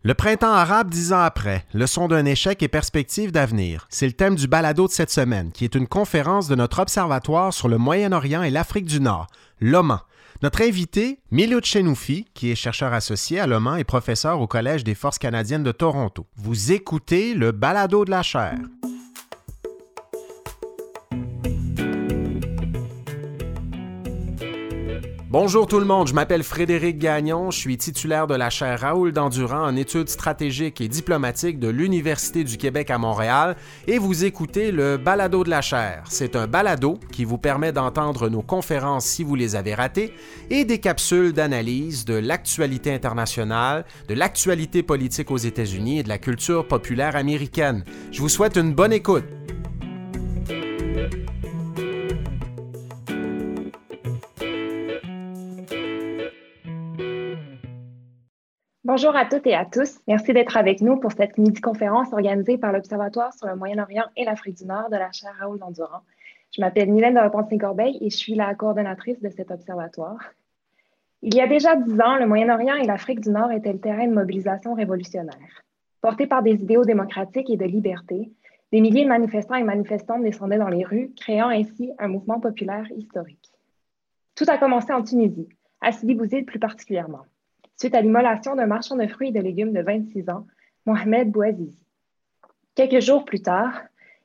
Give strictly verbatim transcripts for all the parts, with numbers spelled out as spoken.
Le printemps arabe dix ans après, leçon d'un échec et perspectives d'avenir. C'est le thème du balado de cette semaine, qui est une conférence de notre observatoire sur le Moyen-Orient et l'Afrique du Nord, l'Oman. Notre invité, Milou Tchenoufi, qui est chercheur associé à l'Oman et professeur au Collège des Forces canadiennes de Toronto. Vous écoutez le balado de la chaire. Bonjour tout le monde, je m'appelle Frédéric Gagnon, je suis titulaire de la chaire Raoul Dandurand en études stratégiques et diplomatiques de l'Université du Québec à Montréal et vous écoutez le balado de la chaire. C'est un balado qui vous permet d'entendre nos conférences si vous les avez ratées et des capsules d'analyse de l'actualité internationale, de l'actualité politique aux États-Unis et de la culture populaire américaine. Je vous souhaite une bonne écoute. Bonjour à toutes et à tous. Merci d'être avec nous pour cette midi-conférence organisée par l'Observatoire sur le Moyen-Orient et l'Afrique du Nord de la chaire Raoul Dandurand. Je m'appelle Mylène de Repentigny-Corbeil et je suis la coordonnatrice de cet observatoire. Il y a déjà dix ans, le Moyen-Orient et l'Afrique du Nord étaient le terrain de mobilisation révolutionnaire. Portés par des idéaux démocratiques et de liberté, des milliers de manifestants et manifestantes descendaient dans les rues, créant ainsi un mouvement populaire historique. Tout a commencé en Tunisie, à Sidi Bouzid plus particulièrement, suite à l'immolation d'un marchand de fruits et de légumes de vingt-six ans, Mohamed Bouazizi. Quelques jours plus tard,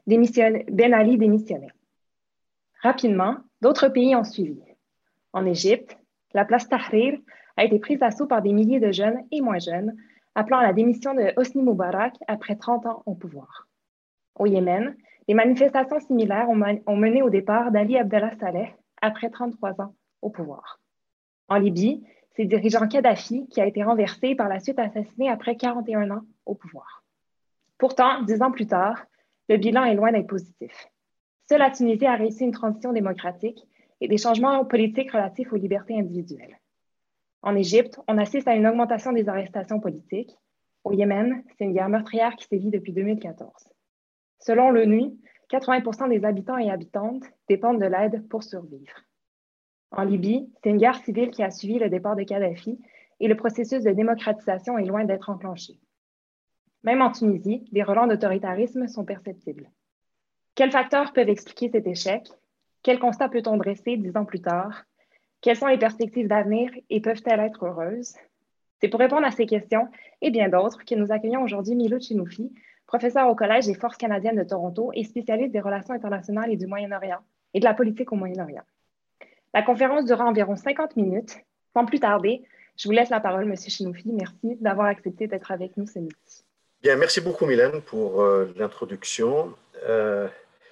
Ben Ali démissionnait. Rapidement, d'autres pays ont suivi. En Égypte, la place Tahrir a été prise d'assaut par des milliers de jeunes et moins jeunes, appelant à la démission de Hosni Moubarak après trente ans au pouvoir. Au Yémen, des manifestations similaires ont, man- ont mené au départ d'Ali Abdallah Saleh après trente-trois ans au pouvoir. En Libye, c'est le dirigeant Kadhafi qui a été renversé et par la suite assassiné après quarante et un ans au pouvoir. Pourtant, dix ans plus tard, le bilan est loin d'être positif. Seule la Tunisie a réussi une transition démocratique et des changements politiques relatifs aux libertés individuelles. En Égypte, on assiste à une augmentation des arrestations politiques. Au Yémen, c'est une guerre meurtrière qui sévit depuis deux mille quatorze. Selon l'ONU, quatre-vingts pour cent des habitants et habitantes dépendent de l'aide pour survivre. En Libye, c'est une guerre civile qui a suivi le départ de Kadhafi et le processus de démocratisation est loin d'être enclenché. Même en Tunisie, des relents d'autoritarisme sont perceptibles. Quels facteurs peuvent expliquer cet échec? Quel constat peut-on dresser dix ans plus tard? Quelles sont les perspectives d'avenir et peuvent-elles être heureuses? C'est pour répondre à ces questions et bien d'autres que nous accueillons aujourd'hui Milou Tchenoufi, professeur au Collège des Forces canadiennes de Toronto et spécialiste des relations internationales et du Moyen-Orient et de la politique au Moyen-Orient. La conférence durera environ cinquante minutes. Sans plus tarder, je vous laisse la parole, M. Tchenoufi. Merci d'avoir accepté d'être avec nous ce midi. Bien, merci beaucoup, Mylène, pour euh, l'introduction. Euh,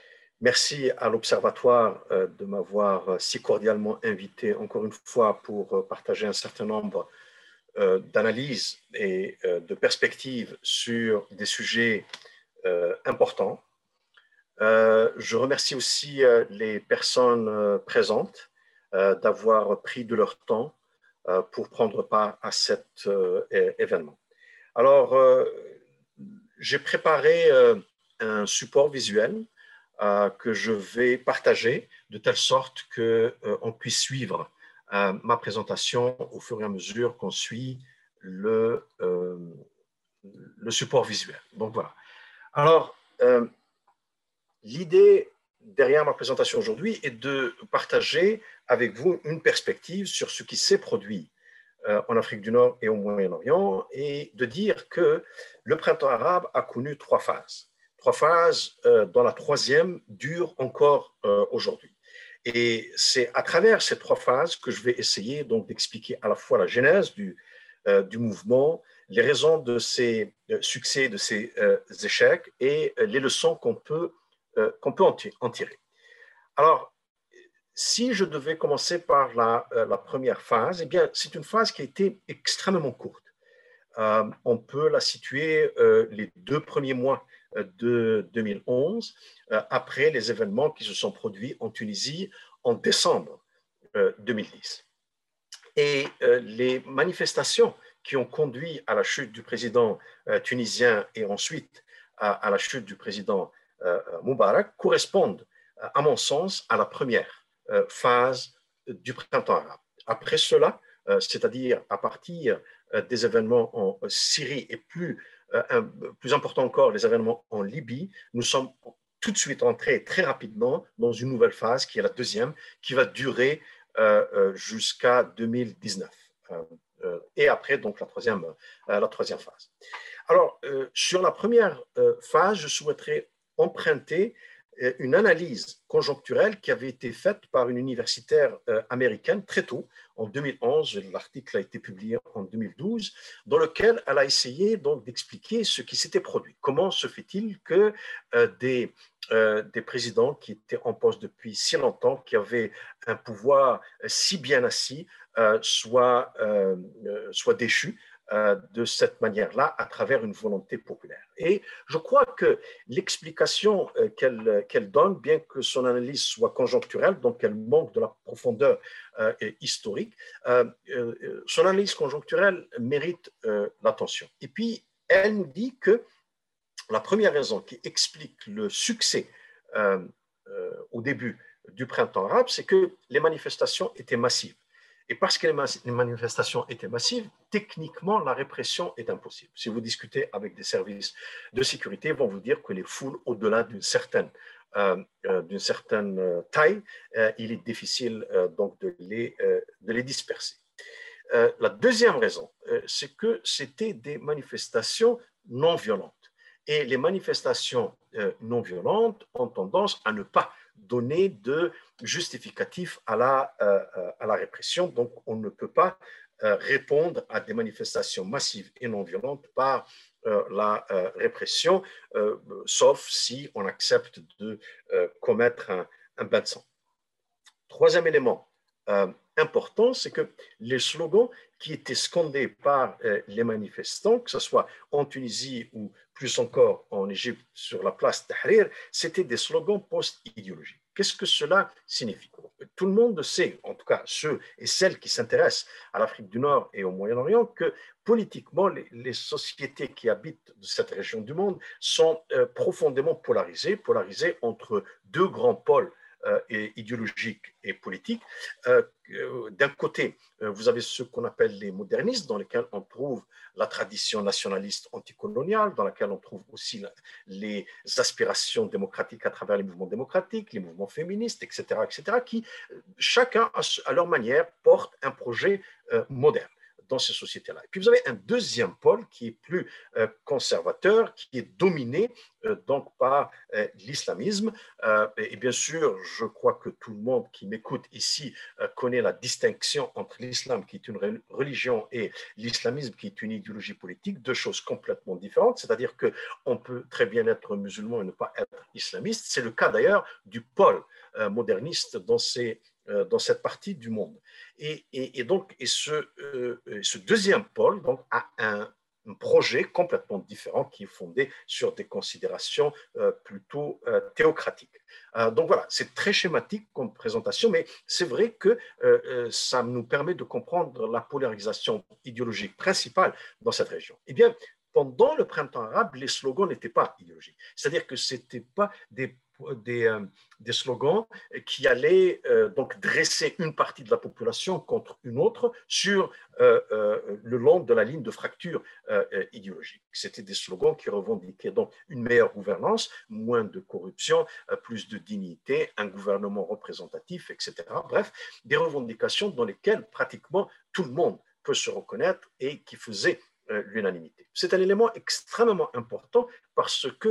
merci à l'Observatoire euh, de m'avoir euh, si cordialement invité, encore une fois, pour euh, partager un certain nombre euh, d'analyses et euh, de perspectives sur des sujets euh, importants. Euh, je remercie aussi euh, les personnes euh, présentes euh, d'avoir pris de leur temps euh, pour prendre part à cet euh, événement. Alors, euh, j'ai préparé euh, un support visuel euh, que je vais partager de telle sorte qu'on euh, puisse suivre euh, ma présentation au fur et à mesure qu'on suit le, euh, le support visuel. Donc voilà. Alors, euh, l'idée derrière ma présentation aujourd'hui est de partager avec vous une perspective sur ce qui s'est produit euh, en Afrique du Nord et au Moyen-Orient et de dire que le printemps arabe a connu trois phases. Trois phases euh, dont la troisième dure encore euh, aujourd'hui. Et c'est à travers ces trois phases que je vais essayer donc d'expliquer à la fois la genèse du, euh, du mouvement, les raisons de ces euh, succès, de ces euh, échecs et euh, les leçons qu'on peut Euh, qu'on peut en tirer. Alors, si je devais commencer par la, euh, la première phase, eh bien, c'est une phase qui a été extrêmement courte. Euh, on peut la situer euh, les deux premiers mois de deux mille onze, euh, après les événements qui se sont produits en Tunisie en décembre euh, deux mille dix. Et euh, les manifestations qui ont conduit à la chute du président euh, tunisien et ensuite à, à la chute du président Euh, Moubarak correspondent, à mon sens, à la première euh, phase du printemps arabe. Après cela, euh, c'est-à-dire à partir des événements en Syrie et plus, un, plus important encore, les événements en Libye, nous sommes tout de suite entrés très rapidement dans une nouvelle phase qui est la deuxième, qui va durer euh, jusqu'à deux mille dix-neuf. Euh, et après, donc, la troisième, euh, la troisième phase. Alors, euh, sur la première euh, phase, je souhaiterais emprunter euh, une analyse conjoncturelle qui avait été faite par une universitaire euh, américaine très tôt, en deux mille onze. L'article a été publié en deux mille douze, dans lequel elle a essayé donc d'expliquer ce qui s'était produit. Comment se fait-il que euh, des, euh, des présidents qui étaient en poste depuis si longtemps, qui avaient un pouvoir si bien assis, euh, soient, euh, soient déchus euh, de cette manière-là à travers une volonté populaire. Et je crois que l'explication euh, qu'elle qu'elle donne, bien que son analyse soit conjoncturelle, donc elle manque de la profondeur euh, historique, euh, euh, son analyse conjoncturelle mérite euh, l'attention. Et puis, elle nous dit que la première raison qui explique le succès euh, euh, au début du printemps arabe, c'est que les manifestations étaient massives. Et parce que les manifestations étaient massives, techniquement, la répression est impossible. Si vous discutez avec des services de sécurité, ils vont vous dire que les foules, au-delà d'une certaine, euh, d'une certaine taille, euh, il est difficile euh, donc de les, euh, de les disperser. Euh, la deuxième raison, euh, c'est que c'était des manifestations non violentes. Et les manifestations euh, non violentes ont tendance à ne pas donner de justificatif à la, euh, à la répression. Donc, on ne peut pas euh, répondre à des manifestations massives et non violentes par euh, la euh, répression, euh, sauf si on accepte de euh, commettre un, un bain de sang. Troisième élément euh, important, c'est que les slogans qui étaient scandés par euh, les manifestants, que ce soit en Tunisie ou plus encore en Égypte sur la place Tahrir, c'était des slogans post-idéologiques. Qu'est-ce que cela signifie? Tout le monde sait, en tout cas ceux et celles qui s'intéressent à l'Afrique du Nord et au Moyen-Orient, que politiquement, les, les sociétés qui habitent cette région du monde sont euh, profondément polarisées, polarisées entre deux grands pôles Euh, et idéologique et politique. Euh, euh, D'un côté, euh, vous avez ce qu'on appelle les modernistes, dans lesquels on trouve la tradition nationaliste anticoloniale, dans laquelle on trouve aussi la, les aspirations démocratiques à travers les mouvements démocratiques, les mouvements féministes, et cetera, et cetera, qui, chacun, à leur manière, porte un projet euh, moderne dans ces sociétés-là. Et puis vous avez un deuxième pôle qui est plus euh, conservateur, qui est dominé euh, donc par euh, l'islamisme. Euh, et, et bien sûr, je crois que tout le monde qui m'écoute ici euh, connaît la distinction entre l'islam, qui est une religion, et l'islamisme, qui est une idéologie politique, deux choses complètement différentes. C'est-à-dire qu'on peut très bien être musulman et ne pas être islamiste. C'est le cas d'ailleurs du pôle euh, moderniste dans ces dans cette partie du monde. Et, et, et donc, et ce, euh, ce deuxième pôle donc, a un, un projet complètement différent qui est fondé sur des considérations euh, plutôt euh, théocratiques. Euh, donc voilà, c'est très schématique comme présentation, mais c'est vrai que euh, ça nous permet de comprendre la polarisation idéologique principale dans cette région. Eh bien, pendant le printemps arabe, les slogans n'étaient pas idéologiques. C'est-à-dire que ce n'étaient pas des Des, euh, des slogans qui allaient euh, donc dresser une partie de la population contre une autre sur euh, euh, le long de la ligne de fracture euh, idéologique. C'était des slogans qui revendiquaient donc une meilleure gouvernance, moins de corruption, euh, plus de dignité, un gouvernement représentatif, et cetera. Bref, des revendications dans lesquelles pratiquement tout le monde peut se reconnaître et qui faisaient euh, l'unanimité. C'est un élément extrêmement important parce que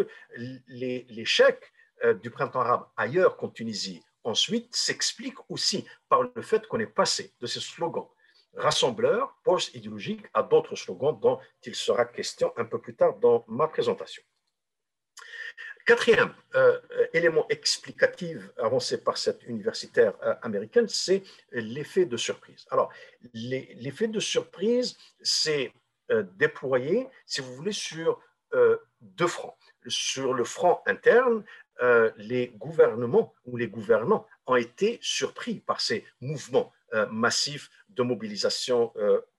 l'échec du printemps arabe ailleurs qu'en Tunisie, ensuite, s'explique aussi par le fait qu'on est passé de ces slogans rassembleurs, post-idéologiques, à d'autres slogans dont il sera question un peu plus tard dans ma présentation. Quatrième euh, élément explicatif avancé par cette universitaire euh, américaine, c'est l'effet de surprise. Alors, l'effet de surprise, c'est euh, déployé, si vous voulez, sur euh, deux fronts. Sur le front interne, Euh, les gouvernements ou les gouvernants ont été surpris par ces mouvements euh, massifs de mobilisation euh,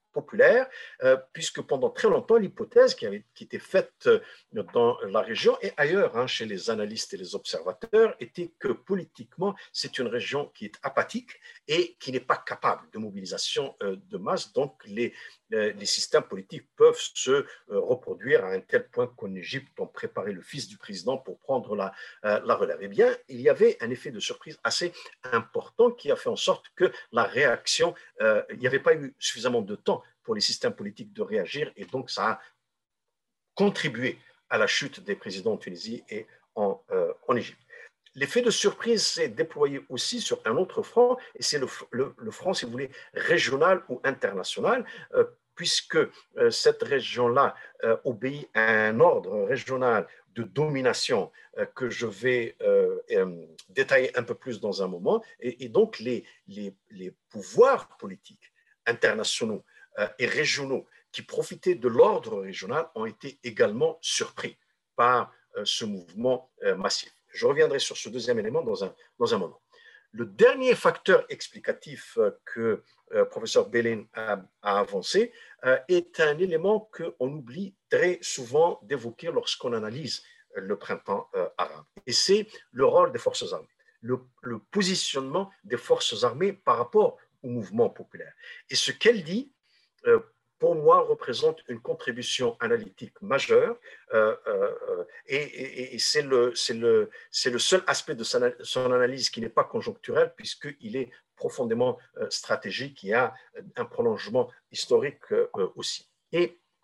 populaire, euh, puisque pendant très longtemps, l'hypothèse qui, avait, qui était faite dans la région et ailleurs, hein, chez les analystes et les observateurs, était que politiquement, c'est une région qui est apathique et qui n'est pas capable de mobilisation euh, de masse. Donc, les, euh, les systèmes politiques peuvent se euh, reproduire à un tel point qu'en Égypte, on préparait le fils du président pour prendre la, euh, la relève. Eh bien, il y avait un effet de surprise assez important qui a fait en sorte que la réaction, euh, il n'y avait pas eu suffisamment de temps pour les systèmes politiques de réagir, et donc ça a contribué à la chute des présidents en Tunisie et en, euh, en Égypte. L'effet de surprise s'est déployé aussi sur un autre front, et c'est le, le, le front, si vous voulez, régional ou international, euh, puisque euh, cette région-là euh, obéit à un ordre régional de domination euh, que je vais euh, euh, détailler un peu plus dans un moment, et, et donc les, les, les pouvoirs politiques internationaux euh, et régionaux qui profitaient de l'ordre régional ont été également surpris par euh, ce mouvement euh, massif. Je reviendrai sur ce deuxième élément dans un, dans un moment. Le dernier facteur explicatif euh, que euh, professeur Belin a, a avancé euh, est un élément qu'on oublie très souvent d'évoquer lorsqu'on analyse euh, le printemps euh, arabe. Et c'est le rôle des forces armées, le, le positionnement des forces armées par rapport au mouvement populaire. Et ce qu'elle dit, euh, pour moi, représente une contribution analytique majeure euh, euh, et, et, et c'est, le, c'est, le, c'est le seul aspect de son analyse qui n'est pas conjoncturel puisqu'il est profondément euh, stratégique, il y a un prolongement historique euh, aussi. Et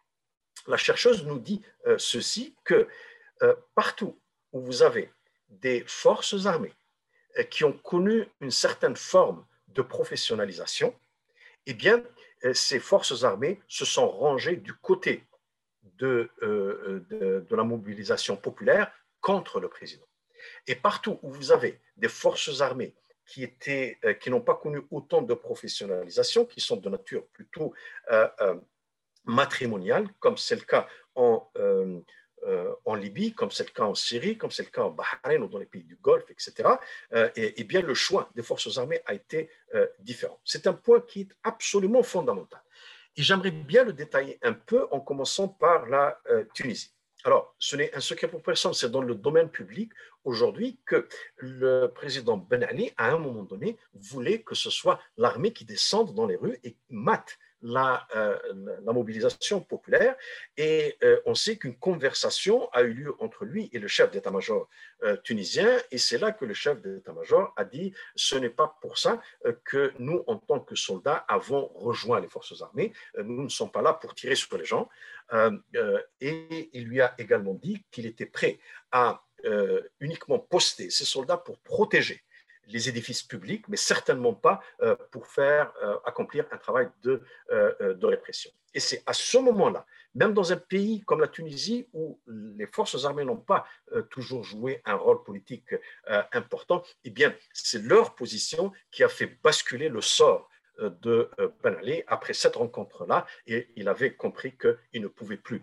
la chercheuse nous dit euh, ceci, que euh, partout où vous avez des forces armées euh, qui ont connu une certaine forme de professionnalisation, eh bien, ces forces armées se sont rangées du côté de, euh, de, de la mobilisation populaire contre le président. Et partout où vous avez des forces armées qui, étaient, euh, qui n'ont pas connu autant de professionnalisation, qui sont de nature plutôt euh, euh, matrimoniale, comme c'est le cas en, euh, euh, en Libye, comme c'est le cas en Syrie, comme c'est le cas en Bahreïn ou dans les pays du Golfe, et cetera, euh, et, et bien le choix des forces armées a été euh, différent. C'est un point qui est absolument fondamental. Et j'aimerais bien le détailler un peu en commençant par la euh, Tunisie. Alors, ce n'est un secret pour personne, c'est dans le domaine public aujourd'hui que le président Ben Ali, à un moment donné, voulait que ce soit l'armée qui descende dans les rues et mate La, euh, la mobilisation populaire. Et euh, on sait qu'une conversation a eu lieu entre lui et le chef d'état-major euh, tunisien. Et c'est là que le chef d'état-major a dit ce n'est pas pour ça euh, que nous, en tant que soldats, avons rejoint les forces armées. Euh, nous ne sommes pas là pour tirer sur les gens. Euh, euh, et il lui a également dit qu'il était prêt à euh, uniquement poster ses soldats pour protéger les édifices publics, mais certainement pas euh, pour faire euh, accomplir un travail de, euh, de répression. Et c'est à ce moment-là, même dans un pays comme la Tunisie, où les forces armées n'ont pas euh, toujours joué un rôle politique euh, important, eh bien, c'est leur position qui a fait basculer le sort euh, de euh, Ben Ali après cette rencontre-là, et il avait compris qu'il ne pouvait plus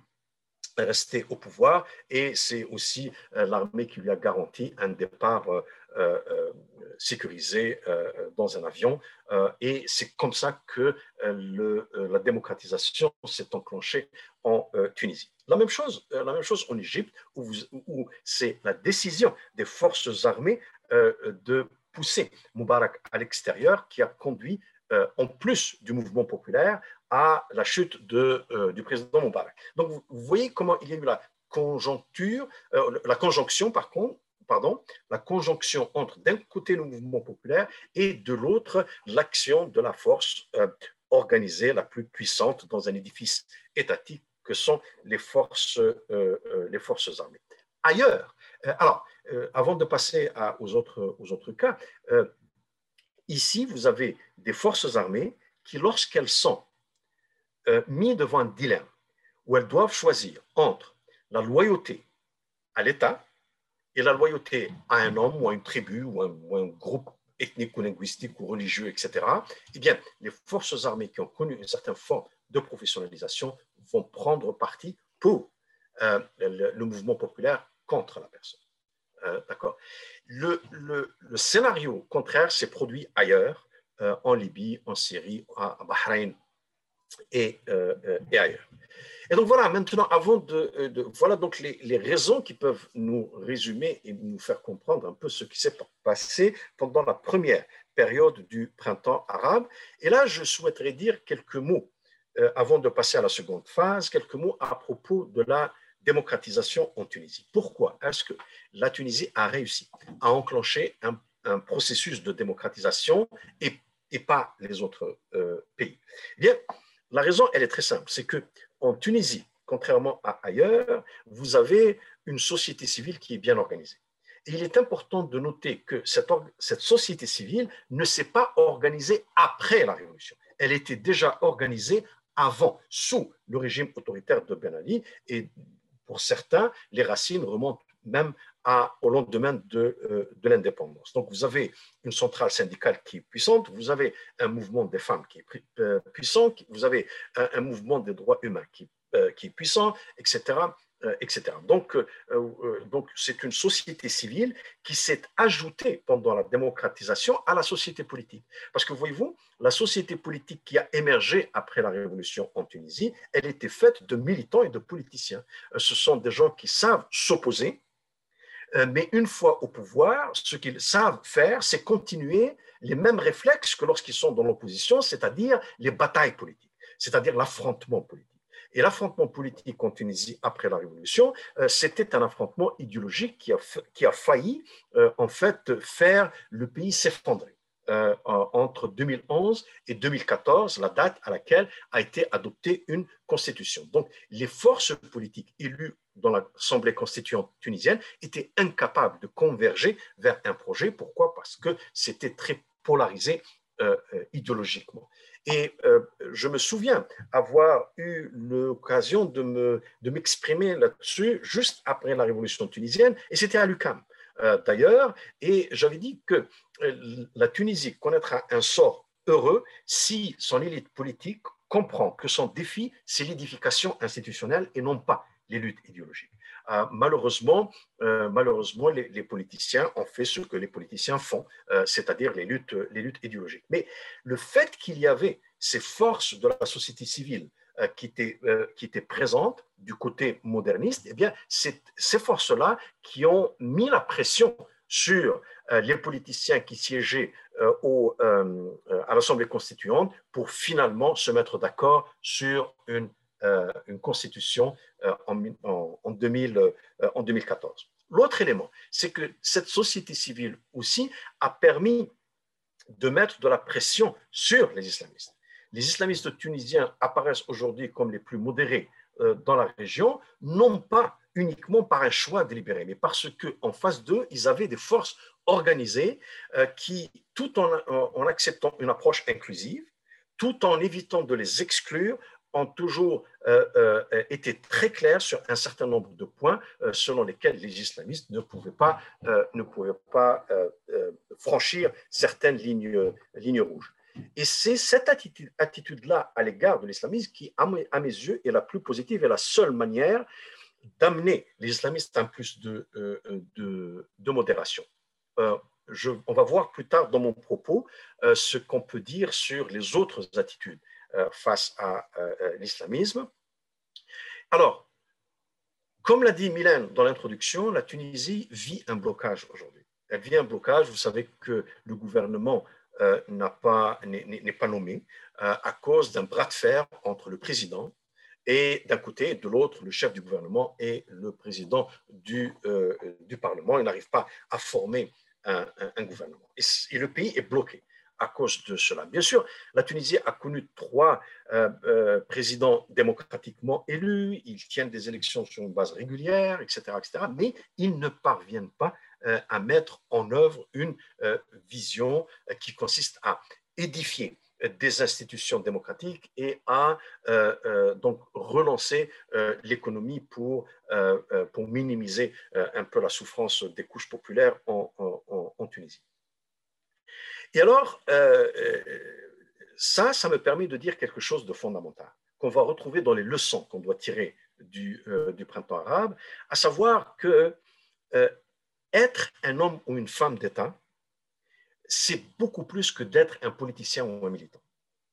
rester au pouvoir, et c'est aussi euh, l'armée qui lui a garanti un départ euh, euh, sécurisé euh, dans un avion, euh, et c'est comme ça que euh, le, euh, la démocratisation s'est enclenchée en euh, Tunisie. La même chose, euh, la même chose en Égypte, où, vous, où c'est la décision des forces armées euh, de pousser Moubarak à l'extérieur qui a conduit, euh, en plus du mouvement populaire, à la chute de, euh, du président Moubarak. Donc, vous, vous voyez comment il y a eu la conjoncture, euh, la conjonction, par contre, pardon, la conjonction entre d'un côté le mouvement populaire et de l'autre l'action de la force euh, organisée la plus puissante dans un édifice étatique que sont les forces, euh, euh, les forces armées. Ailleurs, euh, alors, euh, avant de passer à, aux, autres, aux autres cas, euh, ici, vous avez des forces armées qui, lorsqu'elles sont euh, mises devant un dilemme, où elles doivent choisir entre la loyauté à l'État et la loyauté à un homme ou à une tribu ou un, ou un groupe ethnique ou linguistique ou religieux, et cetera, eh bien, les forces armées qui ont connu une certaine forme de professionnalisation vont prendre parti pour euh, le, le mouvement populaire contre la personne. Euh, d'accord. Le, le, le scénario contraire s'est produit ailleurs, euh, en Libye, en Syrie, à, à Bahreïn, et, euh, et ailleurs. Et donc voilà, maintenant, avant de, de voilà donc les, les raisons qui peuvent nous résumer et nous faire comprendre un peu ce qui s'est passé pendant la première période du printemps arabe. Et là, je souhaiterais dire quelques mots, euh, avant de passer à la seconde phase, quelques mots à propos de la démocratisation en Tunisie. Pourquoi est-ce que la Tunisie a réussi à enclencher un, un processus de démocratisation et, et pas les autres euh, pays? Eh bien, la raison, elle est très simple, c'est que en Tunisie, contrairement à ailleurs, vous avez une société civile qui est bien organisée. Et il est important de noter que cette, cette société civile ne s'est pas organisée après la Révolution. Elle était déjà organisée avant, sous le régime autoritaire de Ben Ali. Et pour certains, les racines remontent même à, au lendemain de, euh, de l'indépendance. Donc, vous avez une centrale syndicale qui est puissante, vous avez un mouvement des femmes qui est euh, puissant, vous avez un, un mouvement des droits humains qui, euh, qui est puissant, et cetera, euh, et cetera. Donc, euh, euh, donc, c'est une société civile qui s'est ajoutée pendant la démocratisation à la société politique. Parce que, voyez-vous, la société politique qui a émergé après la révolution en Tunisie, elle était faite de militants et de politiciens. Ce sont des gens qui savent s'opposer, mais une fois au pouvoir, ce qu'ils savent faire, c'est continuer les mêmes réflexes que lorsqu'ils sont dans l'opposition, c'est-à-dire les batailles politiques, c'est-à-dire l'affrontement politique. Et l'affrontement politique en Tunisie après la Révolution, euh, c'était un affrontement idéologique qui a, qui a failli, euh, en fait, faire le pays s'effondrer. Euh, entre deux mille onze et deux mille quatorze, la date à laquelle a été adoptée une constitution. Donc, les forces politiques élues dans l'Assemblée constituante tunisienne étaient incapables de converger vers un projet. Pourquoi? Parce que c'était très polarisé euh, idéologiquement. Et euh, je me souviens avoir eu l'occasion de, me, de m'exprimer là-dessus juste après la révolution tunisienne, et c'était à l'U Q A M. Euh, d'ailleurs, et j'avais dit que euh, la Tunisie connaîtra un sort heureux si son élite politique comprend que son défi, c'est l'édification institutionnelle et non pas les luttes idéologiques. Euh, malheureusement, euh, malheureusement les, les politiciens ont fait ce que les politiciens font, euh, c'est-à-dire les luttes, les luttes idéologiques. Mais le fait qu'il y avait ces forces de la société civile euh, qui, étaient, euh, qui étaient présentes du côté moderniste, eh bien, c'est ces forces-là qui ont mis la pression sur euh, les politiciens qui siégeaient euh, au, euh, à l'Assemblée constituante pour finalement se mettre d'accord sur une Euh, une constitution euh, en, en, en, deux mille, euh, en deux mille quatorze. L'autre élément, c'est que cette société civile aussi a permis de mettre de la pression sur les islamistes. Les islamistes tunisiens apparaissent aujourd'hui comme les plus modérés euh, dans la région, non pas uniquement par un choix délibéré, mais parce qu'en face d'eux, ils avaient des forces organisées euh, qui, tout en, en acceptant une approche inclusive, tout en évitant de les exclure, ont toujours euh, euh, été très clairs sur un certain nombre de points euh, selon lesquels les islamistes ne pouvaient pas, euh, ne pouvaient pas euh, euh, franchir certaines lignes, lignes rouges. Et c'est cette attitude, attitude-là à l'égard de l'islamisme qui, à mes, à mes yeux, est la plus positive et la seule manière d'amener les islamistes à un plus de, euh, de, de modération. Euh, je, on va voir plus tard dans mon propos euh, ce qu'on peut dire sur les autres attitudes face à euh, l'islamisme. Alors, comme l'a dit Mylène dans l'introduction, la Tunisie vit un blocage aujourd'hui. Elle vit un blocage, vous savez que le gouvernement euh, n'a pas, n'est, n'est pas nommé euh, à cause d'un bras de fer entre le président et d'un côté, de l'autre, le chef du gouvernement et le président du, euh, du Parlement. Ils n'arrivent pas à former un, un, un gouvernement. Et, et le pays est bloqué à cause de cela. Bien sûr, la Tunisie a connu trois euh, euh, présidents démocratiquement élus, ils tiennent des élections sur une base régulière, et cetera, et cetera, mais ils ne parviennent pas euh, à mettre en œuvre une euh, vision euh, qui consiste à édifier des institutions démocratiques et à euh, euh, donc relancer euh, l'économie pour, euh, pour minimiser euh, un peu la souffrance des couches populaires en, en, en Tunisie. Et alors, euh, ça, ça me permet de dire quelque chose de fondamental, qu'on va retrouver dans les leçons qu'on doit tirer du, euh, du printemps arabe, à savoir que euh, être un homme ou une femme d'État, c'est beaucoup plus que d'être un politicien ou un militant.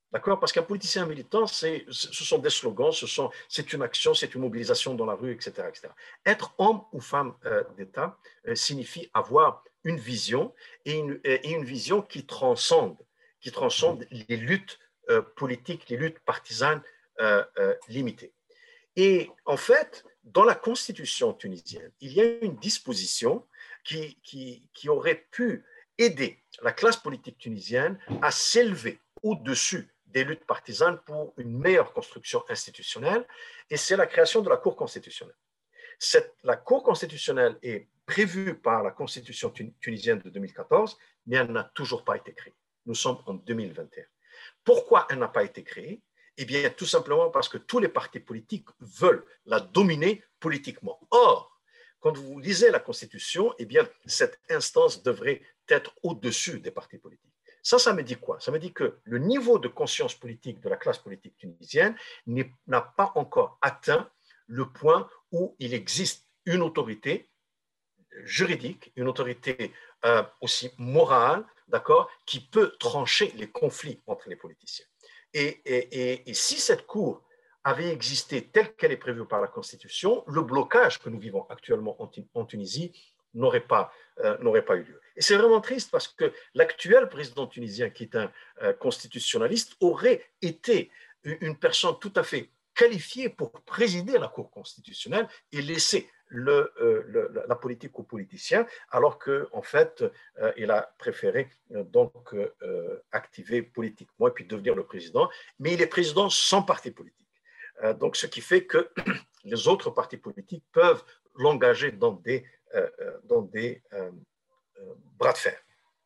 D'accord? Parce qu'un politicien militant, c'est, ce sont des slogans, ce sont, c'est une action, c'est une mobilisation dans la rue, et cetera, et cetera. Être homme ou femme euh, d'État euh, signifie avoir une vision et une, et une vision qui transcende, qui transcende les luttes euh, politiques, les luttes partisanes euh, euh, limitées. Et en fait, dans la constitution tunisienne, il y a une disposition qui, qui, qui aurait pu aider la classe politique tunisienne à s'élever au-dessus des luttes partisanes pour une meilleure construction institutionnelle, et c'est la création de la Cour constitutionnelle. Cette, la Cour constitutionnelle est prévue par la Constitution tunisienne de deux mille quatorze, mais elle n'a toujours pas été créée. Nous sommes en deux mille vingt et un. Pourquoi elle n'a pas été créée? Eh bien, tout simplement parce que tous les partis politiques veulent la dominer politiquement. Or, quand vous lisez la Constitution, eh bien, cette instance devrait être au-dessus des partis politiques. Ça, ça me dit quoi? Ça me dit que le niveau de conscience politique de la classe politique tunisienne n'a pas encore atteint le point où il existe une autorité juridique, une autorité euh, aussi morale, d'accord, qui peut trancher les conflits entre les politiciens. Et, et, et, et si cette cour avait existé telle qu'elle est prévue par la Constitution, le blocage que nous vivons actuellement en, en Tunisie n'aurait pas, euh, n'aurait pas eu lieu. Et c'est vraiment triste parce que l'actuel président tunisien, qui est un euh, constitutionnaliste, aurait été une personne tout à fait qualifiée pour présider la Cour constitutionnelle et laisser le, euh, le, la politique aux politiciens, alors qu'en en fait, euh, il a préféré euh, donc euh, activer politiquement et puis devenir le président. Mais il est président sans parti politique. Euh, donc, ce qui fait que les autres partis politiques peuvent l'engager dans des, euh, dans des euh, euh, bras de fer.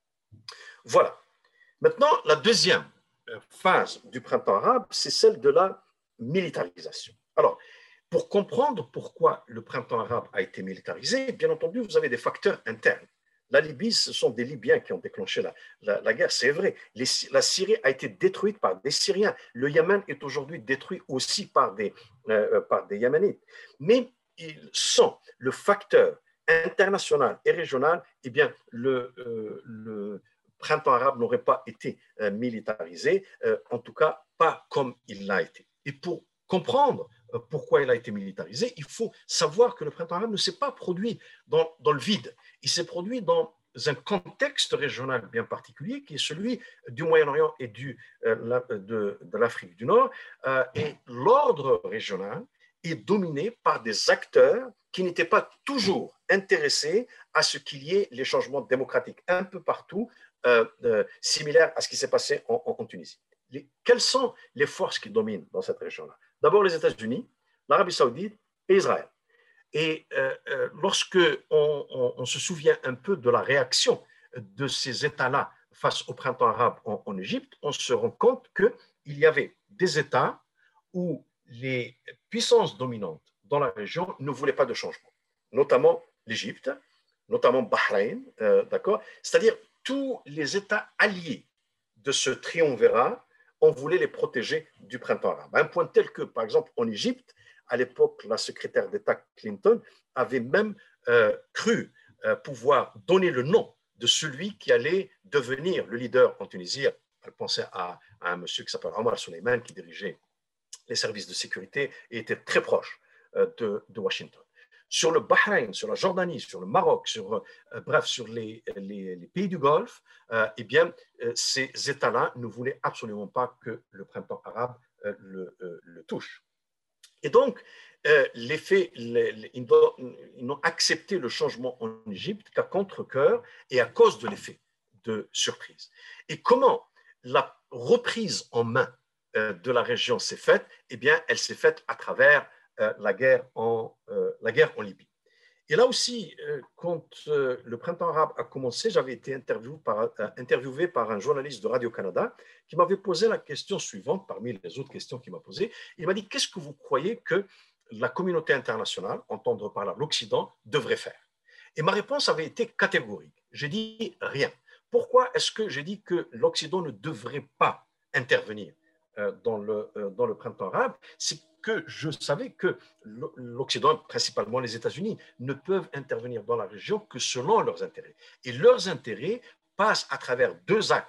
Voilà. Maintenant, la deuxième phase du printemps arabe, c'est celle de la militarisation. Alors, pour comprendre pourquoi le printemps arabe a été militarisé, bien entendu, vous avez des facteurs internes. La Libye, ce sont des Libyens qui ont déclenché la, la, la guerre, c'est vrai. Les, la Syrie a été détruite par des Syriens. Le Yémen est aujourd'hui détruit aussi par des, euh, par des Yéménites. Mais ils sont le facteur international et régional, eh bien, le, euh, le printemps arabe n'aurait pas été euh, militarisé, euh, en tout cas pas comme il l'a été. Et pour comprendre euh, pourquoi il a été militarisé, il faut savoir que le printemps arabe ne s'est pas produit dans, dans le vide. Il s'est produit dans un contexte régional bien particulier qui est celui du Moyen-Orient et du, euh, de, de l'Afrique du Nord. Euh, et l'ordre régional est dominé par des acteurs qui n'étaient pas toujours intéressés à ce qu'il y ait les changements démocratiques un peu partout, euh, euh, similaires à ce qui s'est passé en, en, en Tunisie. Les, quelles sont les forces qui dominent dans cette région-là? D'abord les États-Unis, l'Arabie saoudite et Israël. Et euh, euh, lorsque on, on, on se souvient un peu de la réaction de ces États-là face au printemps arabe en, en Égypte, on se rend compte qu'il y avait des États où les puissances dominantes dans la région ne voulaient pas de changement, notamment l'Égypte, notamment Bahreïn, euh, d'accord? C'est-à-dire tous les États alliés de ce triumvirat, on voulait les protéger du printemps arabe. À un point tel que, par exemple, en Égypte, à l'époque, la secrétaire d'État Clinton avait même euh, cru euh, pouvoir donner le nom de celui qui allait devenir le leader en Tunisie. Elle pensait à, à un monsieur qui s'appelle Omar Soleiman, qui dirigeait les services de sécurité et était très proche euh, de, de Washington. Sur le Bahreïn, sur la Jordanie, sur le Maroc, sur, euh, bref, sur les, les, les pays du Golfe, euh, eh bien, euh, ces États-là ne voulaient absolument pas que le printemps arabe euh, le, euh, le touche. Et donc, euh, les faits, les, les, ils, doivent, ils n'ont accepté le changement en Égypte qu'à contre-cœur et à cause de l'effet de surprise. Et comment la reprise en main euh, de la région s'est faite? Eh bien, elle s'est faite à travers euh, la, guerre en, euh, la guerre en Libye. Et là aussi, euh, quand euh, le printemps arabe a commencé, j'avais été interviewé par, euh, interviewé par un journaliste de Radio-Canada qui m'avait posé la question suivante, parmi les autres questions qu'il m'a posées. Il m'a dit, qu'est-ce que vous croyez que la communauté internationale, entendre par là l'Occident, devrait faire? Et ma réponse avait été catégorique. J'ai dit rien. Pourquoi est-ce que j'ai dit que l'Occident ne devrait pas intervenir euh, dans, le, euh, dans le printemps arabe? C'est que je savais que l'Occident, principalement les États-Unis, ne peuvent intervenir dans la région que selon leurs intérêts. Et leurs intérêts passent à travers deux axes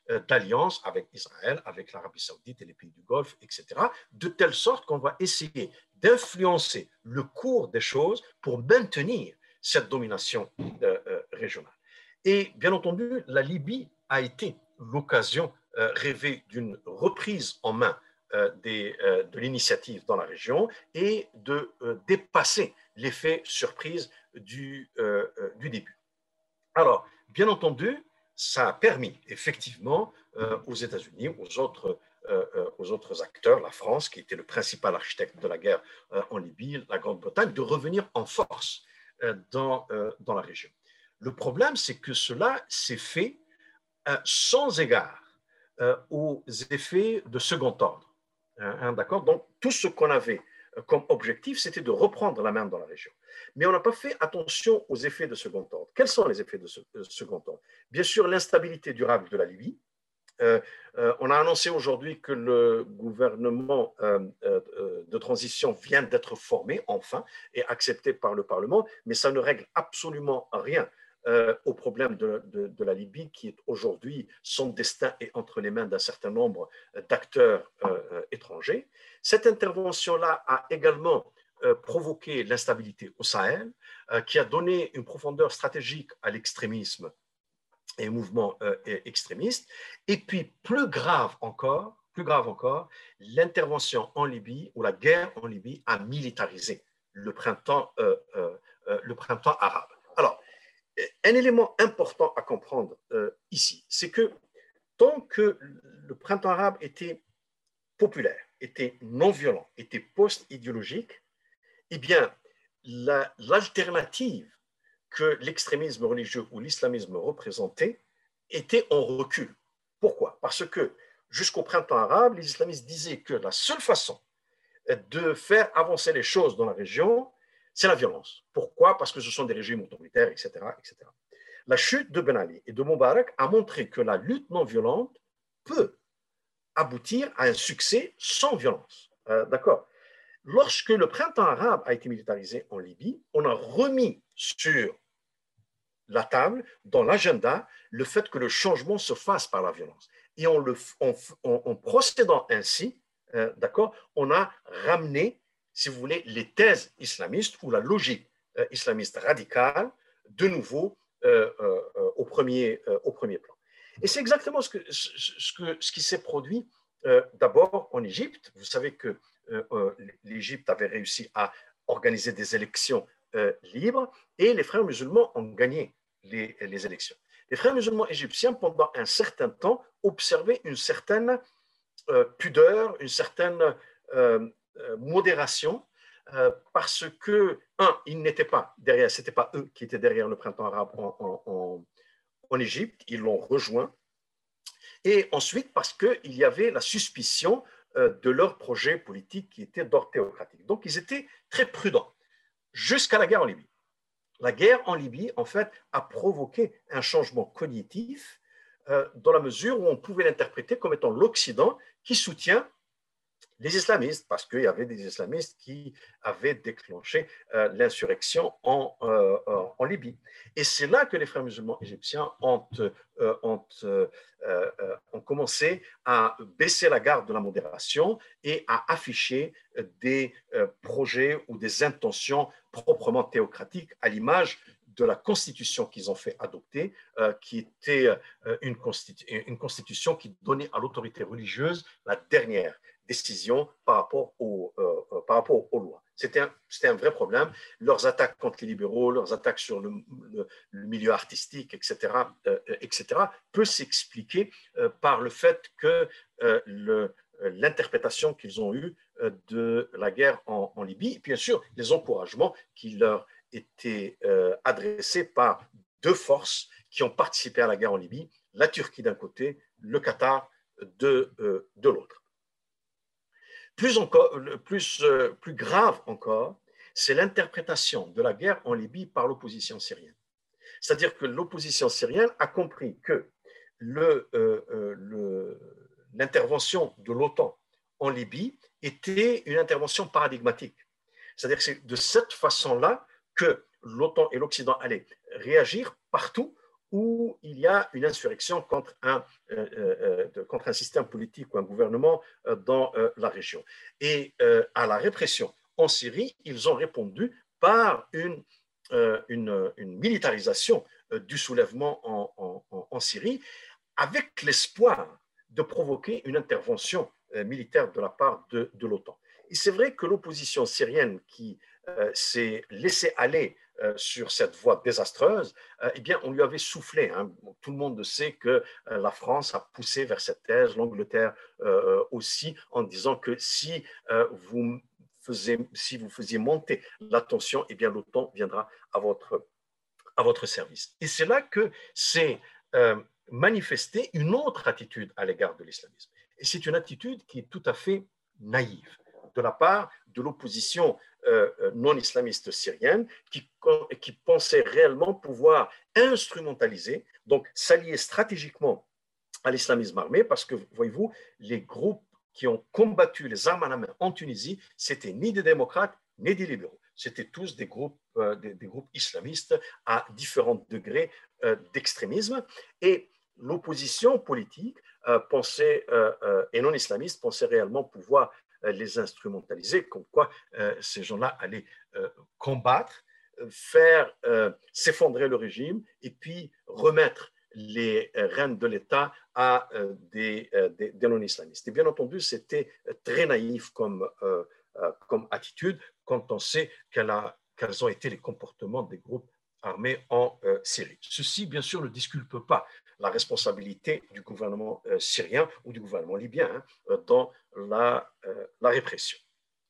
euh, d'alliance avec Israël, avec l'Arabie saoudite et les pays du Golfe, et cetera, de telle sorte qu'on va essayer d'influencer le cours des choses pour maintenir cette domination euh, euh, régionale. Et bien entendu, la Libye a été l'occasion euh, rêvée d'une reprise en main euh, des, euh, de l'initiative dans la région et de euh, dépasser l'effet surprise du, euh, euh, du début. Alors, bien entendu, ça a permis effectivement euh, aux États-Unis, aux autres, euh, aux autres acteurs, la France, qui était le principal architecte de la guerre euh, en Libye, la Grande-Bretagne, de revenir en force euh, dans, euh, dans la région. Le problème, c'est que cela s'est fait euh, sans égard euh, aux effets de second ordre. Hein, d'accord ? Donc, tout ce qu'on avait comme objectif, c'était de reprendre la main dans la région. Mais on n'a pas fait attention aux effets de second ordre. Quels sont les effets de, ce, de second ordre ? Bien sûr, l'instabilité durable de la Libye. Euh, euh, on a annoncé aujourd'hui que le gouvernement euh, euh, de transition vient d'être formé, enfin, et accepté par le Parlement, mais ça ne règle absolument rien euh, au problème de, de, de la Libye, qui est aujourd'hui, son destin est entre les mains d'un certain nombre d'acteurs euh, étrangers. Cette intervention-là a également euh, provoqué l'instabilité au Sahel, euh, qui a donné une profondeur stratégique à l'extrémisme et mouvements euh, extrémistes. Et puis, plus grave encore, plus grave encore, l'intervention en Libye ou la guerre en Libye a militarisé le printemps, euh, euh, euh, le printemps arabe. Alors, un élément important à comprendre euh, ici, c'est que tant que le printemps arabe était populaire, était non violent, était post-idéologique, eh bien, la, l'alternative que l'extrémisme religieux ou l'islamisme représentait était en recul. Pourquoi ? Parce que jusqu'au printemps arabe, les islamistes disaient que la seule façon de faire avancer les choses dans la région, c'est la violence. Pourquoi ? Parce que ce sont des régimes autoritaires, et cetera, et cetera. La chute de Ben Ali et de Moubarak a montré que la lutte non violente peut aboutir à un succès sans violence. Euh, d'accord ? Lorsque le printemps arabe a été militarisé en Libye, on a remis sur la table, dans l'agenda, le fait que le changement se fasse par la violence. Et en, le, en, en, en procédant ainsi, euh, d'accord, on a ramené, si vous voulez, les thèses islamistes ou la logique euh, islamiste radicale, de nouveau euh, euh, au, premier, euh, au premier plan. Et c'est exactement ce, que, ce, que, ce qui s'est produit euh, d'abord en Égypte. Vous savez que euh, l'Égypte avait réussi à organiser des élections euh, libres et les frères musulmans ont gagné les, les élections. Les frères musulmans égyptiens, pendant un certain temps, observaient une certaine euh, pudeur, une certaine euh, modération, euh, parce que, un, ils n'étaient pas derrière, ce n'était pas eux qui étaient derrière le printemps arabe en, en, en, en Égypte, ils l'ont rejoint, et ensuite parce qu'il y avait la suspicion euh, de leur projet politique qui était d'ordre théocratique. Donc, ils étaient très prudents, jusqu'à la guerre en Libye. La guerre en Libye, en fait, a provoqué un changement cognitif euh, dans la mesure où on pouvait l'interpréter comme étant l'Occident qui soutient les islamistes, parce qu'il y avait des islamistes qui avaient déclenché euh, l'insurrection en, euh, en Libye. Et c'est là que les frères musulmans égyptiens ont, euh, ont, euh, euh, ont commencé à baisser la garde de la modération et à afficher des euh, projets ou des intentions proprement théocratiques, à l'image de la constitution qu'ils ont fait adopter, euh, qui était euh, une, constitu- une constitution qui donnait à l'autorité religieuse la dernière décision par rapport, au, euh, par rapport aux lois. C'était un, c'était un vrai problème. Leurs attaques contre les libéraux, leurs attaques sur le, le, le milieu artistique, et cetera, euh, et cetera, peut s'expliquer euh, par le fait que euh, le, l'interprétation qu'ils ont eue euh, de la guerre en, en Libye, et bien sûr, les encouragements qui leur étaient euh, adressés par deux forces qui ont participé à la guerre en Libye, la Turquie d'un côté, le Qatar de, euh, de l'autre. Plus, encore, plus, euh, plus grave encore, c'est l'interprétation de la guerre en Libye par l'opposition syrienne. C'est-à-dire que l'opposition syrienne a compris que le, euh, euh, le, l'intervention de l'OTAN en Libye était une intervention paradigmatique. C'est-à-dire que c'est de cette façon-là que l'OTAN et l'Occident allaient réagir partout où il y a une insurrection contre un, euh, euh, contre un système politique ou un gouvernement euh, dans euh, la région. Et euh, à la répression en Syrie, ils ont répondu par une, euh, une, une militarisation euh, du soulèvement en, en, en Syrie, avec l'espoir de provoquer une intervention euh, militaire de la part de, de l'OTAN. Et c'est vrai que l'opposition syrienne qui euh, s'est laissée aller euh, sur cette voie désastreuse, euh, eh bien, on lui avait soufflé. Hein. Tout le monde sait que euh, la France a poussé vers cette thèse, l'Angleterre euh, aussi, en disant que si euh, vous faisiez, si vous faisiez monter la tension, eh bien, l'OTAN viendra à votre, à votre service. Et c'est là que c'est euh, manifester une autre attitude à l'égard de l'islamisme. Et c'est une attitude qui est tout à fait naïve de la part de l'opposition euh, non islamiste syrienne qui, qui pensait réellement pouvoir instrumentaliser, donc s'allier stratégiquement à l'islamisme armé, parce que, voyez-vous, les groupes qui ont combattu les armes à la main en Tunisie, c'était ni des démocrates, ni des libéraux. C'était tous des groupes, euh, des, des groupes islamistes à différents degrés euh, d'extrémisme. Et l'opposition politique euh, pensait, euh, euh, et non islamiste pensait réellement pouvoir euh, les instrumentaliser, comme quoi euh, ces gens-là allaient euh, combattre, faire euh, s'effondrer le régime et puis remettre les rênes de l'État à euh, des, euh, des, des non-islamistes. Et bien entendu, c'était très naïf comme, euh, euh, comme attitude quand on sait quelle a, quels ont été les comportements des groupes armés en euh, Syrie. Ceci, bien sûr, ne disculpe pas la responsabilité du gouvernement euh, syrien ou du gouvernement libyen hein, dans la, euh, la répression.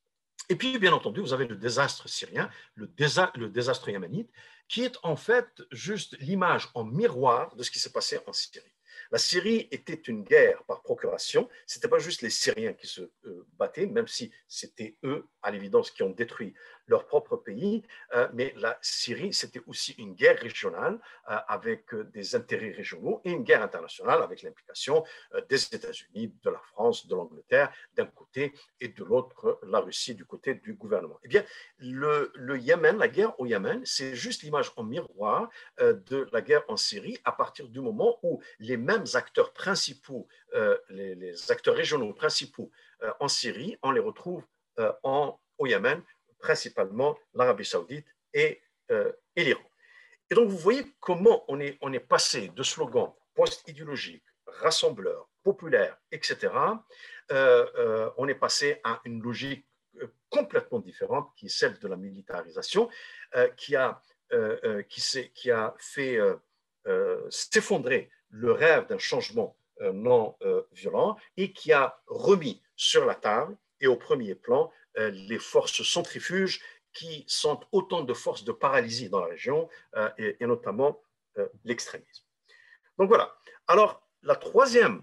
Et puis, bien entendu, vous avez le désastre syrien, le, désa le désastre yéménite, qui est en fait juste l'image en miroir de ce qui s'est passé en Syrie. La Syrie était une guerre par procuration. Ce n'était pas juste les Syriens qui se euh, battaient, même si c'était eux, à l'évidence, qui ont détruit leur propre pays. Euh, mais la Syrie, c'était aussi une guerre régionale euh, avec euh, des intérêts régionaux et une guerre internationale avec l'implication euh, des États-Unis, de la France, de l'Angleterre d'un côté et de l'autre, la Russie du côté du gouvernement. Eh bien, le, le Yémen, la guerre au Yémen, c'est juste l'image en miroir euh, de la guerre en Syrie à partir du moment où les mêmes acteurs principaux, euh, les, les, acteurs régionaux principaux euh, en Syrie, on les retrouve euh, en, au Yémen, principalement l'Arabie Saoudite et, euh, et l'Iran. Et donc, vous voyez comment on est, on est passé de slogans post-idéologiques, rassembleurs, populaires, et cetera. Euh, euh, on est passé à une logique complètement différente, qui est celle de la militarisation, euh, qui, a, euh, euh, qui, qui a fait euh, euh, s'effondrer le rêve d'un changement euh, non euh, violent et qui a remis sur la table et au premier plan euh, les forces centrifuges qui sont autant de forces de paralysie dans la région euh, et, et notamment euh, l'extrémisme. Donc voilà. Alors, la troisième,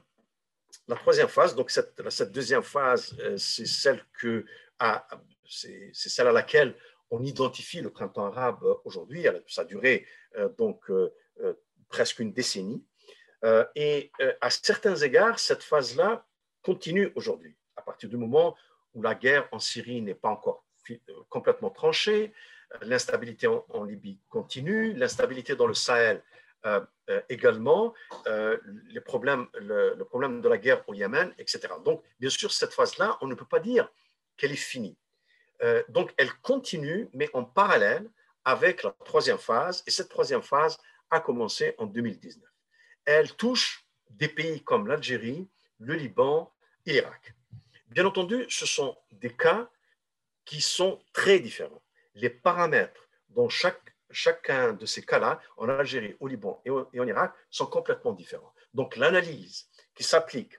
la troisième phase, donc cette, cette deuxième phase, euh, c'est celle, que, à, c'est, c'est celle à laquelle on identifie le printemps arabe aujourd'hui. Ça a duré euh, donc euh, euh, presque une décennie. Euh, et euh, à certains égards, cette phase-là continue aujourd'hui, à partir du moment où la guerre en Syrie n'est pas encore complètement tranchée, l'instabilité en, en Libye continue, l'instabilité dans le Sahel euh, euh, également, euh, les problèmes, le, le problème de la guerre au Yémen, et cetera. Donc, bien sûr, cette phase-là, on ne peut pas dire qu'elle est finie. Euh, donc, elle continue, mais en parallèle avec la troisième phase, et cette troisième phase a commencé en deux mille dix-neuf. Elle touche des pays comme l'Algérie, le Liban et l'Irak. Bien entendu, ce sont des cas qui sont très différents. Les paramètres dans chaque, chacun de ces cas-là, en Algérie, au Liban et, au, et en Irak, sont complètement différents. Donc, l'analyse qui s'applique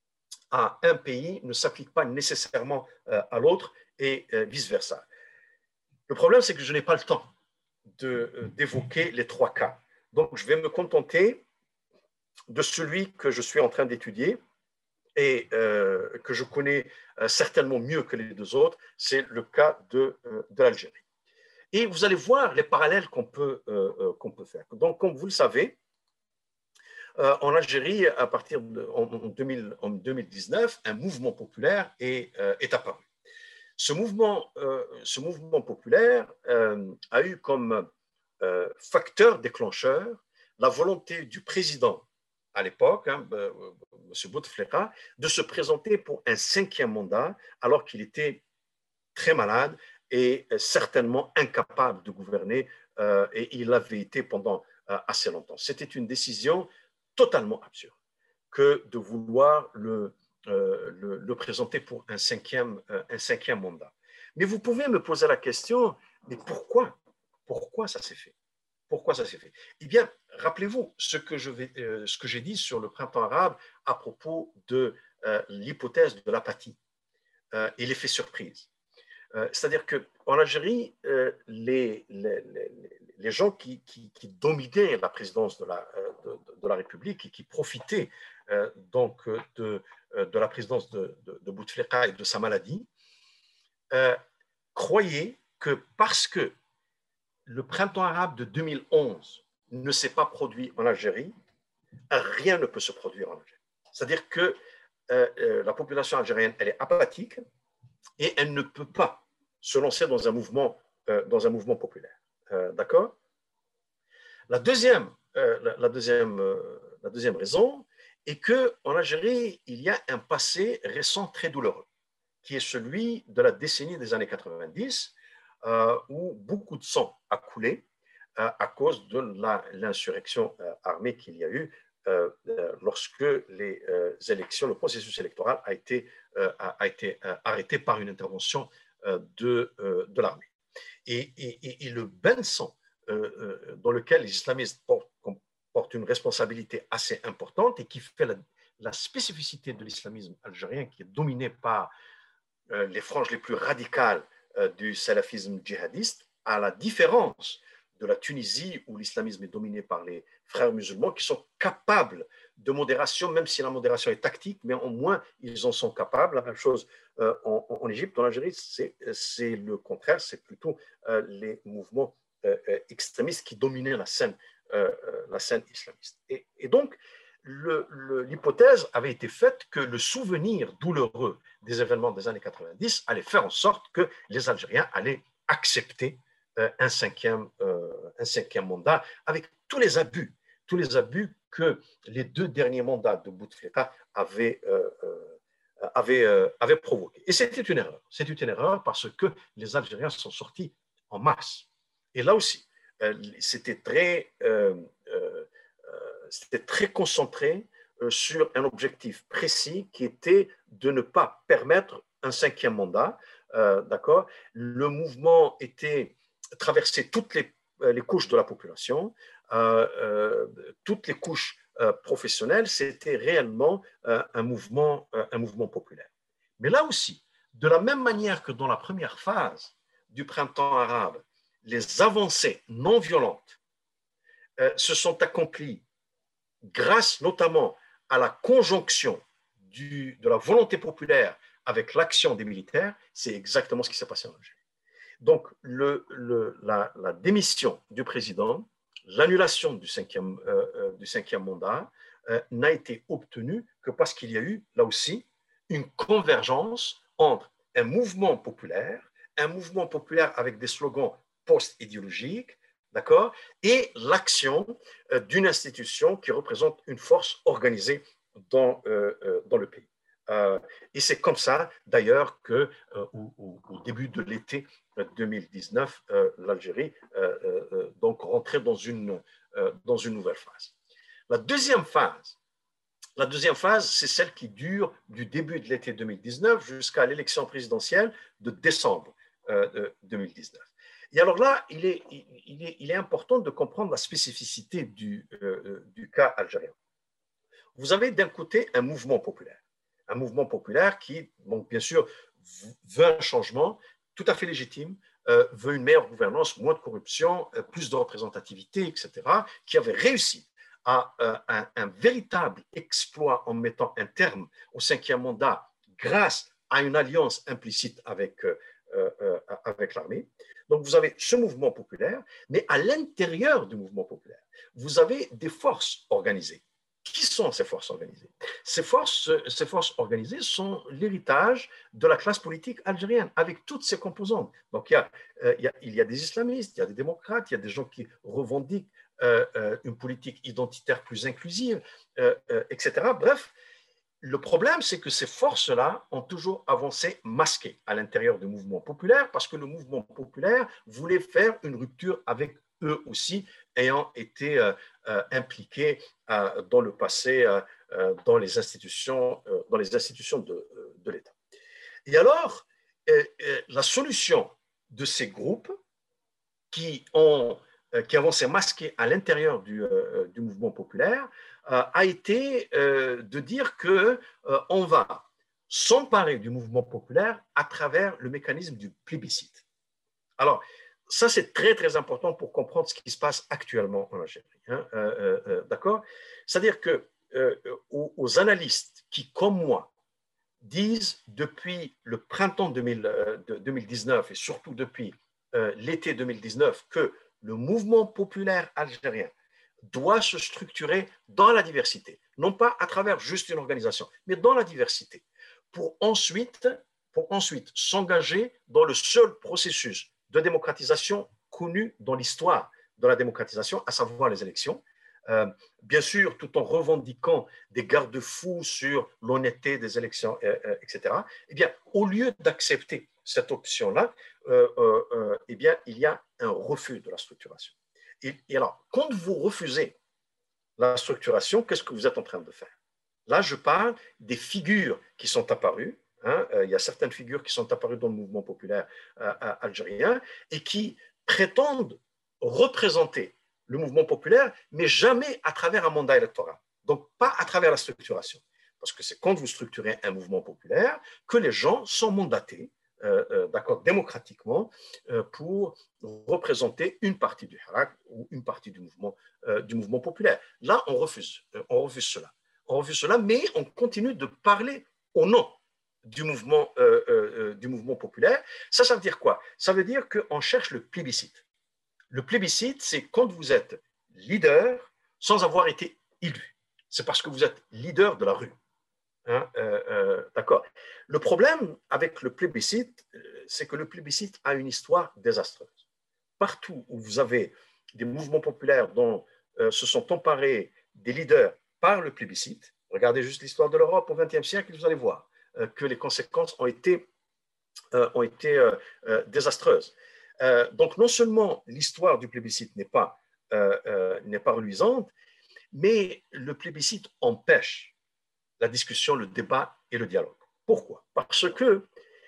à un pays ne s'applique pas nécessairement euh, à l'autre et euh, vice-versa. Le problème, c'est que je n'ai pas le temps de, euh, d'évoquer les trois cas. Donc, je vais me contenter de celui que je suis en train d'étudier et euh, que je connais euh, certainement mieux que les deux autres, c'est le cas de, euh, de l'Algérie. Et vous allez voir les parallèles qu'on peut, euh, qu'on peut faire. Donc, comme vous le savez, euh, en Algérie, à partir de en, deux mille, en deux mille dix-neuf, un mouvement populaire est, euh, est apparu. Ce mouvement, euh, ce mouvement populaire euh, a eu comme euh, facteur déclencheur la volonté du président à l'époque, hein, M. Bouteflika, de se présenter pour un cinquième mandat alors qu'il était très malade et certainement incapable de gouverner, euh, et il l'avait été pendant euh, assez longtemps. C'était une décision totalement absurde que de vouloir le, euh, le, le présenter pour un cinquième, euh, un cinquième mandat. Mais vous pouvez me poser la question, mais pourquoi? Pourquoi ça s'est fait? Pourquoi ça s'est fait? Eh bien, rappelez-vous ce que, je vais, euh, ce que j'ai dit sur le printemps arabe à propos de euh, l'hypothèse de l'apathie euh, et l'effet surprise. Euh, c'est-à-dire qu'en Algérie, euh, les, les, les, les gens qui, qui, qui dominaient la présidence de la, de, de la République et qui profitaient euh, donc de, de la présidence de, de, de Bouteflika et de sa maladie, euh, croyaient que parce que le printemps arabe de deux mille onze ne s'est pas produit en Algérie, rien ne peut se produire en Algérie. C'est-à-dire que euh, euh, la population algérienne, elle est apathique et elle ne peut pas se lancer dans un mouvement, euh, dans un mouvement populaire. Euh, D'accord? La deuxième, euh, la, la, deuxième, euh, la deuxième raison est qu'en Algérie, il y a un passé récent très douloureux, qui est celui de la décennie des années quatre-vingt-dix, euh, où beaucoup de sang a coulé euh, à cause de l'insurrection euh, armée qu'il y a eu euh, euh, lorsque les euh, élections, le processus électoral a été, euh, a, a été euh, arrêté par une intervention euh, de, euh, de l'armée. Et, et, et le bain de sang euh, euh, dans lequel les islamistes portent, portent une responsabilité assez importante et qui fait la, la spécificité de l'islamisme algérien, qui est dominé par euh, les franges les plus radicales euh, du salafisme djihadiste, à la différence de la Tunisie, où l'islamisme est dominé par les frères musulmans, qui sont capables de modération, même si la modération est tactique, mais au moins ils en sont capables. La même chose euh, en, en Égypte, en Algérie, c'est le contraire, c'est plutôt euh, les mouvements euh, extrémistes qui dominaient la scène, euh, la scène islamiste. Et, et donc, l'hypothèse avait été faite que le souvenir douloureux des événements des années quatre-vingt-dix allait faire en sorte que les Algériens allaient accepter euh, un, cinquième, euh, un cinquième mandat avec tous les abus, tous les abus que les deux derniers mandats de Bouteflika avaient, euh, euh, avaient, euh, avaient provoqués. Et c'était une erreur. C'était une erreur parce que les Algériens sont sortis en masse. Et là aussi, euh, c'était très... Euh, euh, c'était très concentré euh, sur un objectif précis qui était de ne pas permettre un cinquième mandat. Euh, d'accord. Le mouvement était traversé toutes les, les couches de la population, euh, euh, toutes les couches euh, professionnelles. C'était réellement euh, un, mouvement, euh, un mouvement populaire. Mais là aussi, de la même manière que dans la première phase du printemps arabe, les avancées non violentes euh, se sont accomplies grâce notamment à la conjonction du, de la volonté populaire avec l'action des militaires, c'est exactement ce qui s'est passé en Algérie. Donc, le, le, la, la démission du président, l'annulation du cinquième, euh, du cinquième mandat, euh, n'a été obtenue que parce qu'il y a eu, là aussi, une convergence entre un mouvement populaire, un mouvement populaire avec des slogans post-idéologiques, d'accord, et l'action euh, d'une institution qui représente une force organisée dans, euh, euh, dans le pays. Euh, et c'est comme ça, d'ailleurs, que euh, au, au début de l'été deux mille dix-neuf, euh, l'Algérie euh, euh, donc rentrait dans une, euh, dans une nouvelle phase. La deuxième phase, la deuxième phase, c'est celle qui dure du début de l'été deux mille dix-neuf jusqu'à l'élection présidentielle de décembre euh, deux mille dix-neuf. Et alors là, il est, il, est, il est important de comprendre la spécificité du, euh, du cas algérien. Vous avez d'un côté un mouvement populaire, un mouvement populaire qui, bon, bien sûr, veut un changement tout à fait légitime, euh, veut une meilleure gouvernance, moins de corruption, euh, plus de représentativité, et cetera, qui avait réussi à euh, un, un véritable exploit en mettant un terme au cinquième mandat grâce à une alliance implicite avec, euh, euh, avec l'armée. Donc, vous avez ce mouvement populaire, mais à l'intérieur du mouvement populaire, vous avez des forces organisées. Qui sont ces forces organisées? Ces forces, ces forces organisées sont l'héritage de la classe politique algérienne, avec toutes ses composantes. Donc, il y a, euh, il y a, il y a des islamistes, il y a des démocrates, il y a des gens qui revendiquent euh, euh, une politique identitaire plus inclusive, euh, euh, et cetera. Bref, le problème, c'est que ces forces-là ont toujours avancé masquées à l'intérieur du mouvement populaire, parce que le mouvement populaire voulait faire une rupture avec eux aussi, ayant été euh, euh, impliqués euh, dans le passé euh, euh, dans les institutions, euh, dans les institutions de, de l'État. Et alors, euh, euh, la solution de ces groupes qui ont euh, qui avancé masqués à l'intérieur du, euh, du mouvement populaire euh, a été euh, de dire que euh, on va s'emparer du mouvement populaire à travers le mécanisme du plébiscite. Alors, ça, c'est très, très important pour comprendre ce qui se passe actuellement en Algérie. Hein, euh, euh, d'accord? C'est-à-dire que euh, aux, aux analystes qui, comme moi, disent depuis le printemps deux mille, euh, de deux mille dix-neuf et surtout depuis euh, l'été deux mille dix-neuf que le mouvement populaire algérien doit se structurer dans la diversité, non pas à travers juste une organisation, mais dans la diversité, pour ensuite, pour ensuite s'engager dans le seul processus de démocratisation connu dans l'histoire de la démocratisation, à savoir les élections, euh, bien sûr, tout en revendiquant des garde-fous sur l'honnêteté des élections, euh, euh, et cetera. Eh bien, au lieu d'accepter cette option-là, euh, euh, euh, eh bien, il y a un refus de la structuration. Et, et alors, quand vous refusez la structuration, qu'est-ce que vous êtes en train de faire? Là, je parle des figures qui sont apparues. Hein, euh, il y a certaines figures qui sont apparues dans le mouvement populaire euh, algérien et qui prétendent représenter le mouvement populaire, mais jamais à travers un mandat électoral. Donc, pas à travers la structuration. Parce que c'est quand vous structurez un mouvement populaire que les gens sont mandatés, euh, euh, d'accord, démocratiquement, euh, pour représenter une partie du Hirak ou une partie du mouvement, euh, du mouvement populaire. Là, on refuse, euh, on refuse cela. On refuse cela, mais on continue de parler au nom du mouvement, euh, euh, du mouvement populaire. Ça, ça veut dire quoi? Ça veut dire qu'on cherche le plébiscite. Le plébiscite, c'est quand vous êtes leader sans avoir été élu. C'est parce que vous êtes leader de la rue. Hein, euh, euh, d'accord. Le problème avec le plébiscite, c'est que le plébiscite a une histoire désastreuse. Partout où vous avez des mouvements populaires dont euh, se sont emparés des leaders par le plébiscite, regardez juste l'histoire de l'Europe au vingtième siècle, vous allez voir euh, que les conséquences ont été, euh, ont été euh, euh, désastreuses. Euh, donc, non seulement l'histoire du plébiscite n'est pas, euh, euh, n'est pas reluisante, mais le plébiscite empêche la discussion, le débat et le dialogue. Pourquoi? Parce que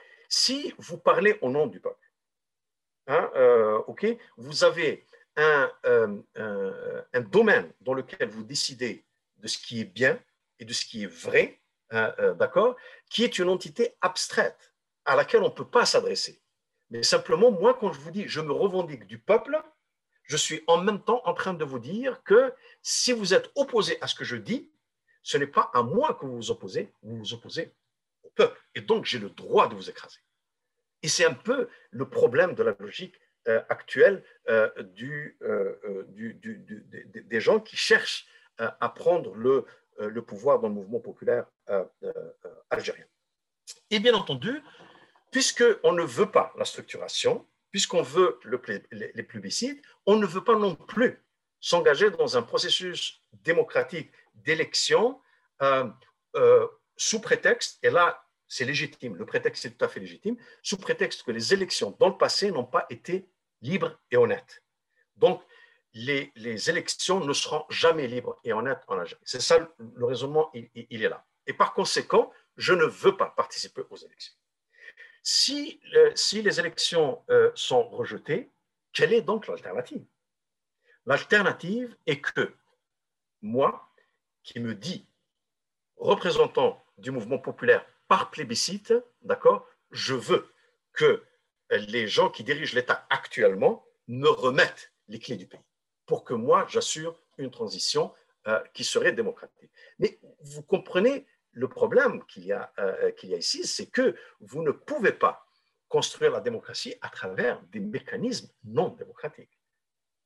si vous parlez au nom du peuple, hein, euh, okay, vous avez un, euh, un, un domaine dans lequel vous décidez de ce qui est bien et de ce qui est vrai, euh, euh, d'accord, qui est une entité abstraite à laquelle on ne peut pas s'adresser. Mais simplement, moi, quand je vous dis je me revendique du peuple, je suis en même temps en train de vous dire que si vous êtes opposé à ce que je dis, ce n'est pas à moi que vous vous opposez, vous vous opposez au peuple. Et donc, j'ai le droit de vous écraser. Et c'est un peu le problème de la logique euh, actuelle euh, du, euh, du, du, du, des gens qui cherchent euh, à prendre le, euh, le pouvoir dans le mouvement populaire euh, euh, algérien. Et bien entendu, puisqu'on ne veut pas la structuration, puisqu'on veut le, les, les plébiscites, on ne veut pas non plus s'engager dans un processus démocratique d'élection euh, euh, sous prétexte, et là c'est légitime, le prétexte est tout à fait légitime, sous prétexte que les élections dans le passé n'ont pas été libres et honnêtes. Donc les, les élections ne seront jamais libres et honnêtes en Algérie. C'est ça le raisonnement, il, il est là. Et par conséquent, je ne veux pas participer aux élections. Si, euh, si les élections euh, sont rejetées, quelle est donc l'alternative? L'alternative est que moi, qui me dis représentant du mouvement populaire par plébiscite, d'accord, je veux que les gens qui dirigent l'État actuellement me remettent les clés du pays pour que moi, j'assure une transition euh, qui serait démocratique. Mais vous comprenez le problème qu'il y a, euh, qu'il y a ici, c'est que vous ne pouvez pas construire la démocratie à travers des mécanismes non démocratiques.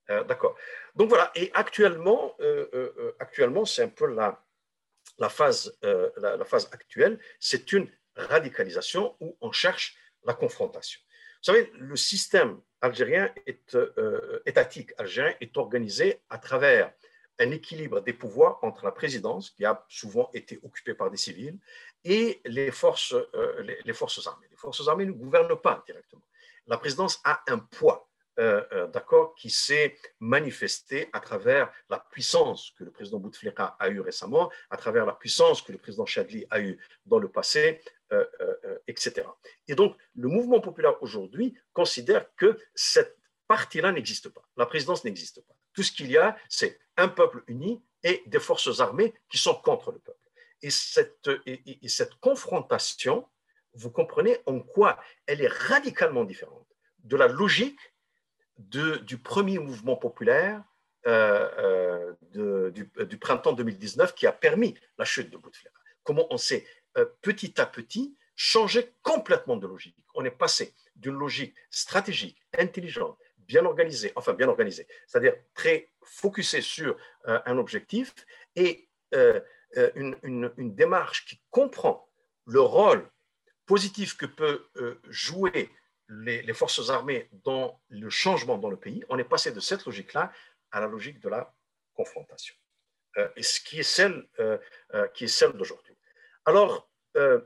Euh, D'accord. Donc voilà, et actuellement, euh, euh, actuellement c'est un peu la, la, phase, euh, la, la phase actuelle, c'est une radicalisation où on cherche la confrontation. Vous savez, le système algérien est, euh, étatique algérien est organisé à travers un équilibre des pouvoirs entre la présidence, qui a souvent été occupée par des civils, et les forces, euh, les, les forces armées. Les forces armées ne gouvernent pas directement. La présidence a un poids, euh, euh, d'accord, qui s'est manifesté à travers la puissance que le président Bouteflika a eue récemment, à travers la puissance que le président Chadli a eue dans le passé, euh, euh, et cetera. Et donc, le mouvement populaire aujourd'hui considère que cette partie-là n'existe pas. La présidence n'existe pas. Tout ce qu'il y a, c'est un peuple uni et des forces armées qui sont contre le peuple. Et cette, et, et cette confrontation, vous comprenez en quoi elle est radicalement différente de la logique de, du premier mouvement populaire euh, euh, de, du, du printemps deux mille dix-neuf qui a permis la chute de Bouteflika. Comment on s'est euh, petit à petit changé complètement de logique. On est passé d'une logique stratégique, intelligente, bien organisée, enfin bien organisée, c'est-à-dire très focusée sur euh, un objectif et euh, une, une, une démarche qui comprend le rôle positif que peut euh, jouer les, les forces armées dans le changement dans le pays. On est passé de cette logique-là à la logique de la confrontation, euh, et ce qui est celle, euh, euh, qui est celle d'aujourd'hui. Alors, euh,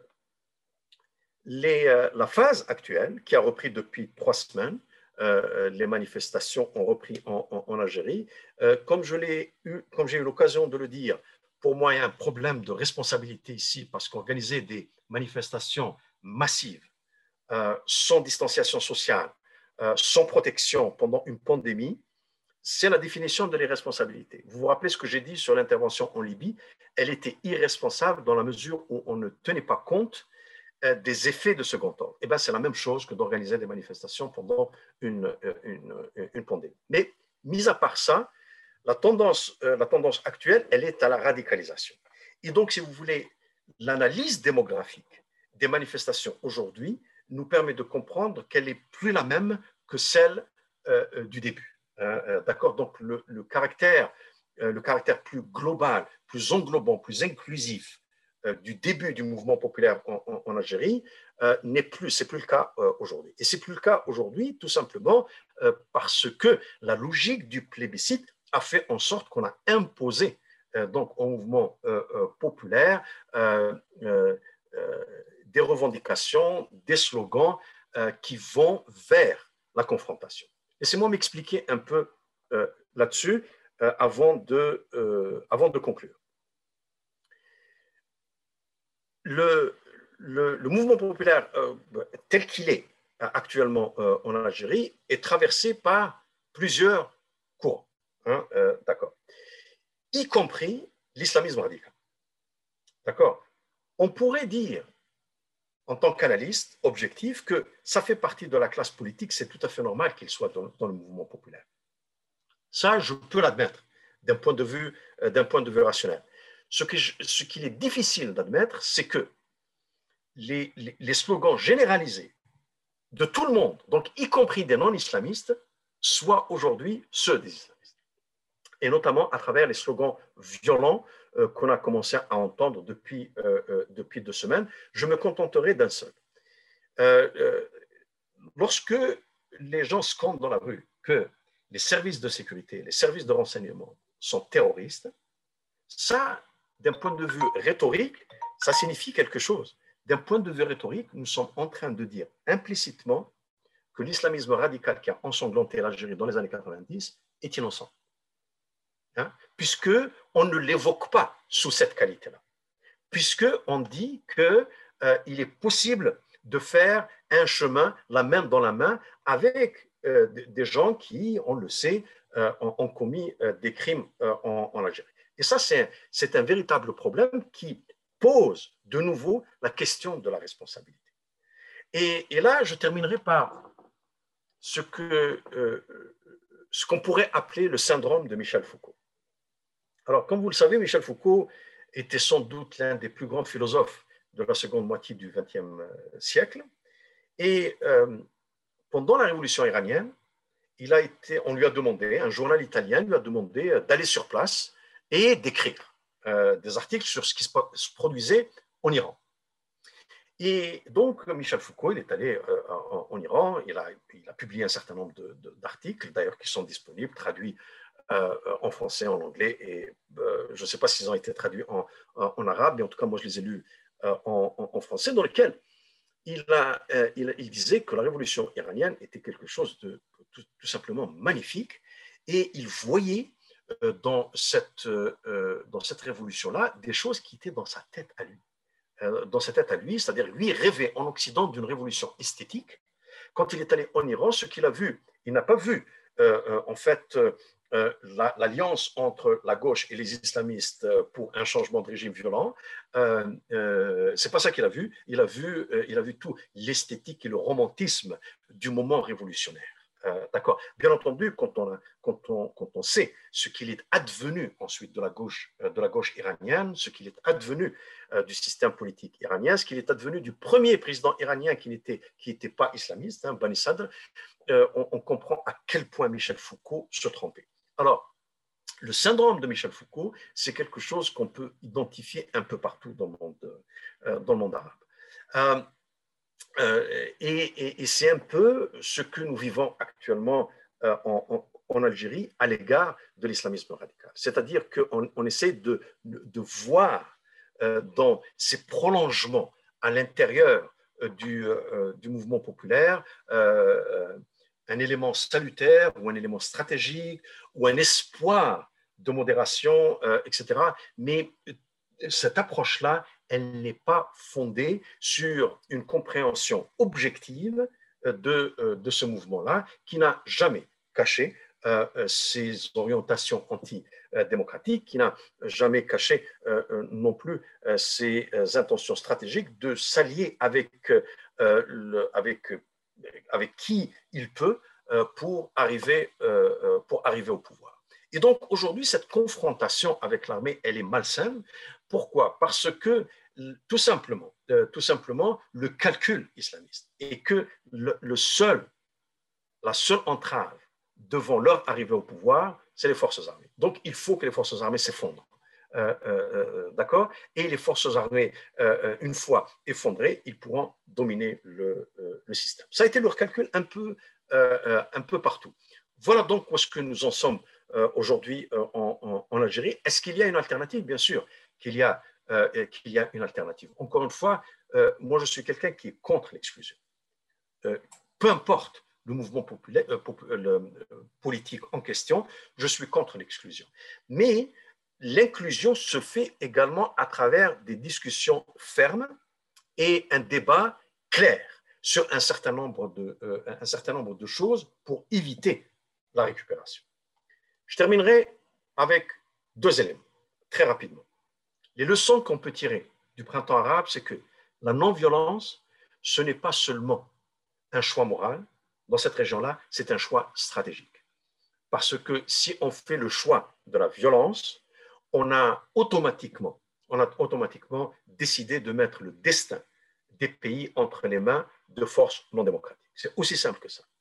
les, euh, la phase actuelle, qui a repris depuis trois semaines, euh, les manifestations ont repris en, en, en Algérie. Euh, comme je l'ai eu, comme j'ai eu l'occasion de le dire, pour moi, il y a un problème de responsabilité ici, parce qu'organiser des manifestations massives, euh, sans distanciation sociale, euh, sans protection pendant une pandémie, c'est la définition de l'irresponsabilité. Vous vous rappelez ce que j'ai dit sur l'intervention en Libye? Elle était irresponsable dans la mesure où on ne tenait pas compte des effets de second ordre. Et bien, c'est la même chose que d'organiser des manifestations pendant une, une, une pandémie. Mais, mis à part ça, la tendance, la tendance actuelle, elle est à la radicalisation. Et donc, si vous voulez, l'analyse démographique des manifestations aujourd'hui nous permet de comprendre qu'elle n'est plus la même que celle euh, du début. Euh, d'accord? Donc, le, le, caractère, euh, le caractère plus global, plus englobant, plus inclusif du début du mouvement populaire en, en, en Algérie euh, n'est plus, c'est plus le cas euh, aujourd'hui. Et c'est plus le cas aujourd'hui tout simplement euh, parce que la logique du plébiscite a fait en sorte qu'on a imposé euh, donc au mouvement euh, euh, populaire euh, euh, euh, des revendications, des slogans euh, qui vont vers la confrontation. Laissez-moi m'expliquer un peu euh, là-dessus euh, avant, de, euh, avant de conclure. Le, le, le mouvement populaire euh, tel qu'il est actuellement euh, en Algérie est traversé par plusieurs courants, hein, euh, d'accord, y compris l'islamisme radical. D'accord. On pourrait dire, en tant qu'analyste objectif, que ça fait partie de la classe politique, c'est tout à fait normal qu'il soit dans, dans le mouvement populaire. Ça, je peux l'admettre d'un point de vue, euh, d'un point de vue rationnel. Ce, que je, ce qu'il est difficile d'admettre, c'est que Les, les, les slogans généralisés de tout le monde, donc y compris des non-islamistes, soient aujourd'hui ceux des islamistes. Et notamment à travers les slogans violents euh, qu'on a commencé à entendre depuis, euh, euh, depuis deux semaines. Je me contenterai d'un seul. Euh, euh, lorsque les gens scandent dans la rue que les services de sécurité, les services de renseignement sont terroristes, ça, d'un point de vue rhétorique, ça signifie quelque chose. D'un point de vue rhétorique, nous sommes en train de dire implicitement que l'islamisme radical qui a ensanglanté l'Algérie dans les années quatre-vingt-dix est innocent. Hein? Puisqu'on ne l'évoque pas sous cette qualité-là. Puisqu'on dit qu'il euh, est possible de faire un chemin, la main dans la main, avec euh, des gens qui, on le sait, euh, ont, ont commis euh, des crimes euh, en, en Algérie. Et ça, c'est, c'est un véritable problème qui pose de nouveau la question de la responsabilité. Et, et là, je terminerai par ce, que, euh, ce qu'on pourrait appeler le syndrome de Michel Foucault. Alors, comme vous le savez, Michel Foucault était sans doute l'un des plus grands philosophes de la seconde moitié du vingtième siècle. Et euh, pendant la révolution iranienne, il a été, on lui a demandé, un journal italien lui a demandé d'aller sur place et d'écrire euh, des articles sur ce qui se produisait en Iran. Et donc, Michel Foucault, il est allé euh, en, en Iran, il a, il a publié un certain nombre d'articles, d'ailleurs, qui sont disponibles, traduits euh, en français, en anglais, et euh, je ne sais pas s'ils ont été traduits en, en, en arabe, mais en tout cas, moi, je les ai lus euh, en, en, en français, dans lesquels il, a, euh, il, il disait que la révolution iranienne était quelque chose de tout, tout simplement magnifique, et il voyait euh, dans cette, euh, dans cette révolution-là des choses qui étaient dans sa tête à lui. Dans sa tête à lui, c'est-à-dire lui rêvait en Occident d'une révolution esthétique. Quand il est allé en Iran, ce qu'il a vu, il n'a pas vu euh, euh, en fait euh, l'alliance entre la gauche et les islamistes pour un changement de régime violent. Euh, euh, c'est pas ça qu'il a vu. Il a vu, euh, il a vu tout l'esthétique et le romantisme du moment révolutionnaire. Euh, D'accord. Bien entendu, quand on, a, quand, on, quand on sait ce qu'il est advenu ensuite de la gauche, euh, de la gauche iranienne, ce qu'il est advenu euh, du système politique iranien, ce qu'il est advenu du premier président iranien qui n'était qui n'était pas islamiste, hein, Bani Sadr, euh, on, on comprend à quel point Michel Foucault se trompait. Alors, le syndrome de Michel Foucault, c'est quelque chose qu'on peut identifier un peu partout dans le monde, euh, dans le monde arabe. Euh, Euh, et, et, et c'est un peu ce que nous vivons actuellement euh, en, en, en Algérie à l'égard de l'islamisme radical. C'est-à-dire qu'on on essaie de, de, de voir euh, dans ces prolongements à l'intérieur euh, du, euh, du mouvement populaire euh, un élément salutaire ou un élément stratégique ou un espoir de modération, euh, et cetera. Mais cette approche-là, elle n'est pas fondée sur une compréhension objective de, de ce mouvement-là, qui n'a jamais caché euh, ses orientations antidémocratiques, qui n'a jamais caché euh, non plus euh, ses intentions stratégiques de s'allier avec, euh, le, avec, avec qui il peut euh, pour, arriver, euh, pour arriver au pouvoir. Et donc aujourd'hui, cette confrontation avec l'armée, elle est malsaine. Pourquoi? Parce que tout simplement, euh, tout simplement, le calcul islamiste et que le, le seul, la seule entrave devant leur arrivée au pouvoir, c'est les forces armées. Donc, il faut que les forces armées s'effondrent. Euh, euh, d'accord? Et les forces armées, euh, une fois effondrées, ils pourront dominer le, euh, le système. Ça a été leur calcul un peu, euh, un peu partout. Voilà donc où est-ce que nous en sommes euh, aujourd'hui euh, en, en, en Algérie. Est-ce qu'il y a une alternative? Bien sûr qu'il y a Euh, qu'il y a une alternative. Encore une fois, euh, moi je suis quelqu'un qui est contre l'exclusion. Euh, peu importe le mouvement populaire, euh, pop, euh, le, euh, politique en question, je suis contre l'exclusion. Mais l'inclusion se fait également à travers des discussions fermes et un débat clair sur un certain nombre de, euh, un certain nombre de choses pour éviter la récupération. Je terminerai avec deux éléments, très rapidement. Les leçons qu'on peut tirer du printemps arabe, c'est que la non-violence, ce n'est pas seulement un choix moral. Dans cette région-là, c'est un choix stratégique. Parce que si on fait le choix de la violence, on a automatiquement, on a automatiquement décidé de mettre le destin des pays entre les mains de forces non démocratiques. C'est aussi simple que ça.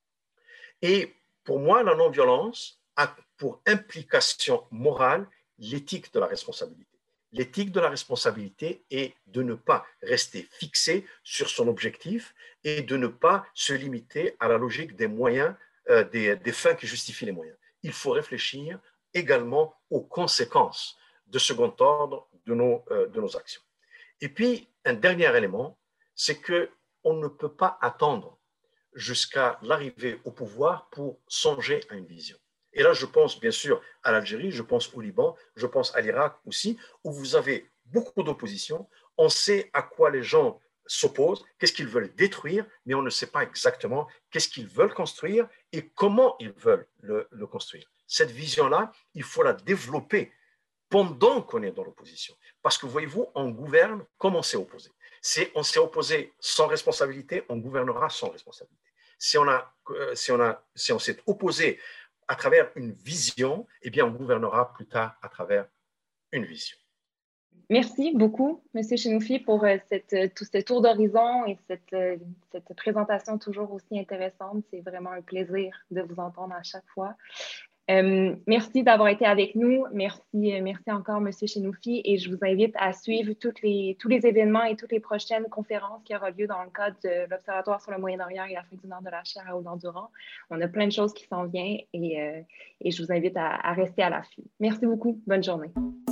Et pour moi, la non-violence a pour implication morale l'éthique de la responsabilité. L'éthique de la responsabilité est de ne pas rester fixé sur son objectif et de ne pas se limiter à la logique des moyens, euh, des, des fins qui justifient les moyens. Il faut réfléchir également aux conséquences de second ordre de nos, euh, de nos actions. Et puis, un dernier élément, c'est qu'on ne peut pas attendre jusqu'à l'arrivée au pouvoir pour songer à une vision. Et là, je pense bien sûr à l'Algérie, je pense au Liban, je pense à l'Irak aussi, où vous avez beaucoup d'opposition. On sait à quoi les gens s'opposent, qu'est-ce qu'ils veulent détruire, mais on ne sait pas exactement qu'est-ce qu'ils veulent construire et comment ils veulent le, le construire. Cette vision-là, il faut la développer pendant qu'on est dans l'opposition. Parce que voyez-vous, on gouverne comme on s'est opposé. Si on s'est opposé sans responsabilité, on gouvernera sans responsabilité. Si on, a, si on, a, si on s'est opposé à travers une vision, eh bien, on gouvernera plus tard à travers une vision. Merci beaucoup, M. Chenoufi, pour euh, cette, tout ce tour d'horizon et cette, euh, cette présentation toujours aussi intéressante. C'est vraiment un plaisir de vous entendre à chaque fois. Euh, merci d'avoir été avec nous. Merci, euh, merci encore, M. Chenoufi. Et je vous invite à suivre toutes les, tous les événements et toutes les prochaines conférences qui auront lieu dans le cadre de l'Observatoire sur le Moyen-Orient et l'Afrique du Nord de la chaire Raoul-Dandurand. On a plein de choses qui s'en viennent et, euh, et je vous invite à, à rester à l'affût. Merci beaucoup. Bonne journée.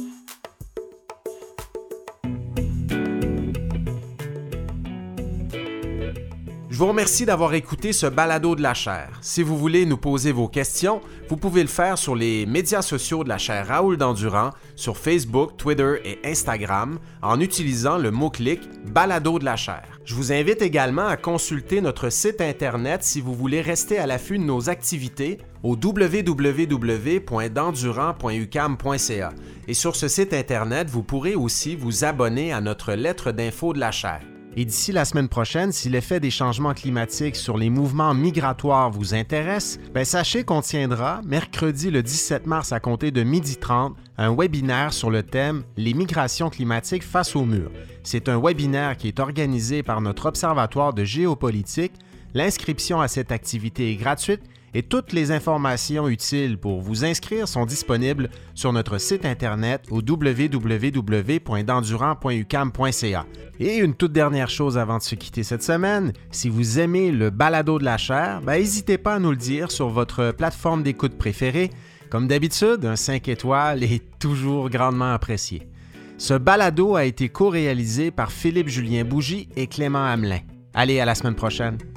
Je vous remercie d'avoir écouté ce balado de la chaire. Si vous voulez nous poser vos questions, vous pouvez le faire sur les médias sociaux de la chaire Raoul Dandurand, sur Facebook, Twitter et Instagram, en utilisant le mot-clic « balado de la chaire ». Je vous invite également à consulter notre site Internet si vous voulez rester à l'affût de nos activités au w w w point dandurand point u q a m point c a. Et sur ce site Internet, vous pourrez aussi vous abonner à notre lettre d'info de la chaire. Et d'ici la semaine prochaine, si l'effet des changements climatiques sur les mouvements migratoires vous intéresse, bien sachez qu'on tiendra, mercredi le dix-sept mars à compter de midi trente, un webinaire sur le thème « Les migrations climatiques face au mur ». C'est un webinaire qui est organisé par notre Observatoire de géopolitique. L'inscription à cette activité est gratuite et toutes les informations utiles pour vous inscrire sont disponibles sur notre site Internet au w w w point dandurand point u q a m point c a. Et une toute dernière chose avant de se quitter cette semaine, si vous aimez le balado de la chaire, ben, n'hésitez pas à nous le dire sur votre plateforme d'écoute préférée. Comme d'habitude, un cinq étoiles est toujours grandement apprécié. Ce balado a été co-réalisé par Philippe-Julien Bougie et Clément Hamelin. Allez, à la semaine prochaine!